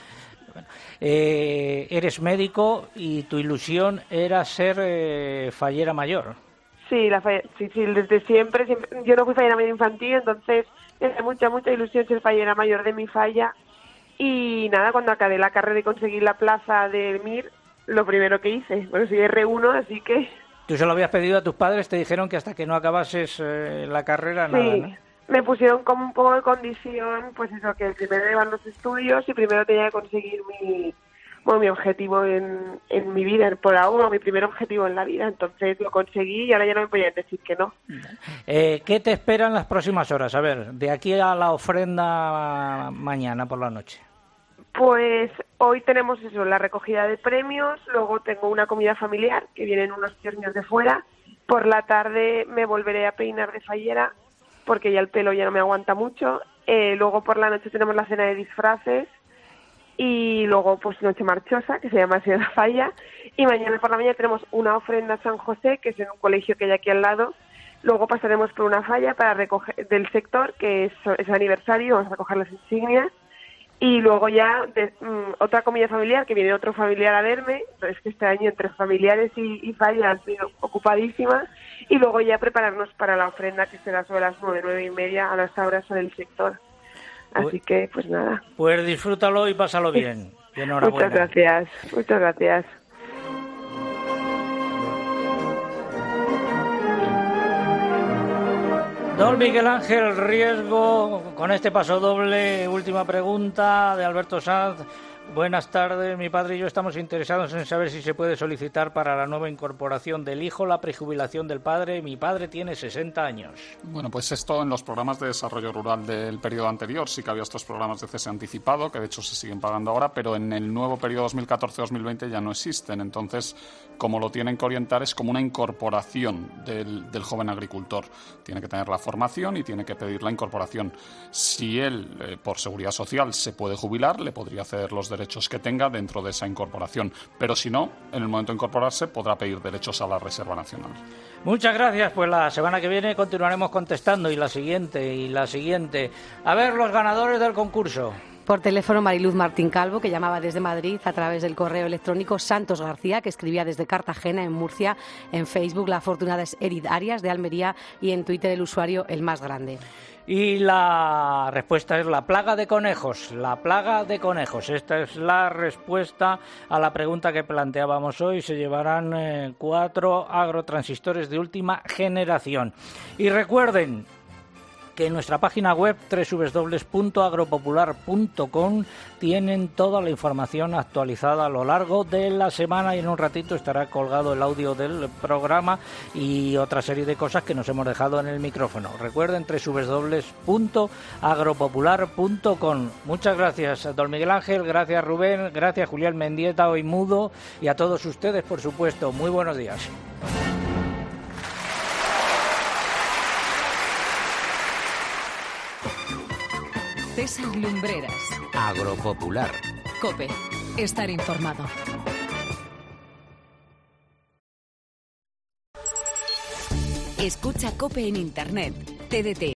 Eh, eres médico y tu ilusión era ser eh, fallera mayor. Sí, la falla, sí, sí, desde siempre, siempre. Yo no fui fallera mayor infantil, entonces tenía mucha, mucha ilusión ser fallera mayor de mi falla. Y nada, cuando acabé la carrera y conseguí la plaza de M I R, lo primero que hice, bueno, soy erre uno, así que... ¿Tú se lo habías pedido a tus padres? Te dijeron que hasta que no acabases eh, la carrera, sí, nada, ¿no? Me pusieron como un poco de condición, pues eso, que primero iban los estudios y primero tenía que conseguir mi, bueno, mi objetivo en, en mi vida, por ahora, mi primer objetivo en la vida. Entonces lo conseguí y ahora ya no me podían decir que no. Eh, ¿Qué te espera en las próximas horas? A ver, de aquí a la ofrenda mañana por la noche. Pues hoy tenemos eso, la recogida de premios, luego tengo una comida familiar, que vienen unos tíos míos de fuera. Por la tarde me volveré a peinar de fallera, porque ya el pelo ya no me aguanta mucho. Eh, luego por la noche tenemos la cena de disfraces y luego pues noche marchosa, que se llama así la falla. Y mañana por la mañana tenemos una ofrenda a San José, que es en un colegio que hay aquí al lado. Luego pasaremos por una falla para recoger del sector, que es, es aniversario, vamos a recoger las insignias. Y luego ya de, um, otra comida familiar, que viene otro familiar a verme. Es que este año entre familiares y, y falla han sido ocupadísimas. Y luego ya prepararnos para la ofrenda, que será sobre las nueve, nueve y media, a las horas del sector. Así que, pues nada. Pues disfrútalo y pásalo bien. Y enhorabuena. Muchas gracias, muchas gracias. Don Miguel Ángel Riesgo, con este paso doble, última pregunta de Alberto Sanz. Buenas tardes, mi padre y yo estamos interesados en saber si se puede solicitar para la nueva incorporación del hijo la prejubilación del padre. Mi padre tiene sesenta años. Bueno, pues esto en los programas de desarrollo rural del periodo anterior sí que había estos programas de cese anticipado, que de hecho se siguen pagando ahora, pero en el nuevo periodo dos mil catorce dos mil veinte ya no existen. Entonces, como lo tienen que orientar, es como una incorporación del, del joven agricultor. Tiene que tener la formación y tiene que pedir la incorporación. Si él, eh, por seguridad social, se puede jubilar, le podría ceder los derechos que tenga dentro de esa incorporación, pero si no, en el momento de incorporarse podrá pedir derechos a la Reserva Nacional. Muchas gracias, pues la semana que viene continuaremos contestando y la siguiente y la siguiente. A ver, los ganadores del concurso. Por teléfono, Mariluz Martín Calvo, que llamaba desde Madrid, a través del correo electrónico Santos García, que escribía desde Cartagena, en Murcia. En Facebook, la afortunada es Erid Arias, de Almería, y en Twitter el usuario El Más Grande. Y la respuesta es la plaga de conejos, la plaga de conejos. Esta es la respuesta a la pregunta que planteábamos hoy. Se llevarán eh, cuatro agrotransistores de última generación. Y recuerden que en nuestra página web doble u doble u doble u punto agropopular punto com tienen toda la información actualizada a lo largo de la semana, y en un ratito estará colgado el audio del programa y otra serie de cosas que nos hemos dejado en el micrófono. Recuerden doble u doble u doble u punto agropopular punto com. Muchas gracias, don Miguel Ángel, gracias Rubén, gracias Julián Mendieta, hoy mudo, y a todos ustedes, por supuesto. Muy buenos días. César Lumbreras. Agropopular. COPE. Estar informado. Escucha COPE en Internet. T D T.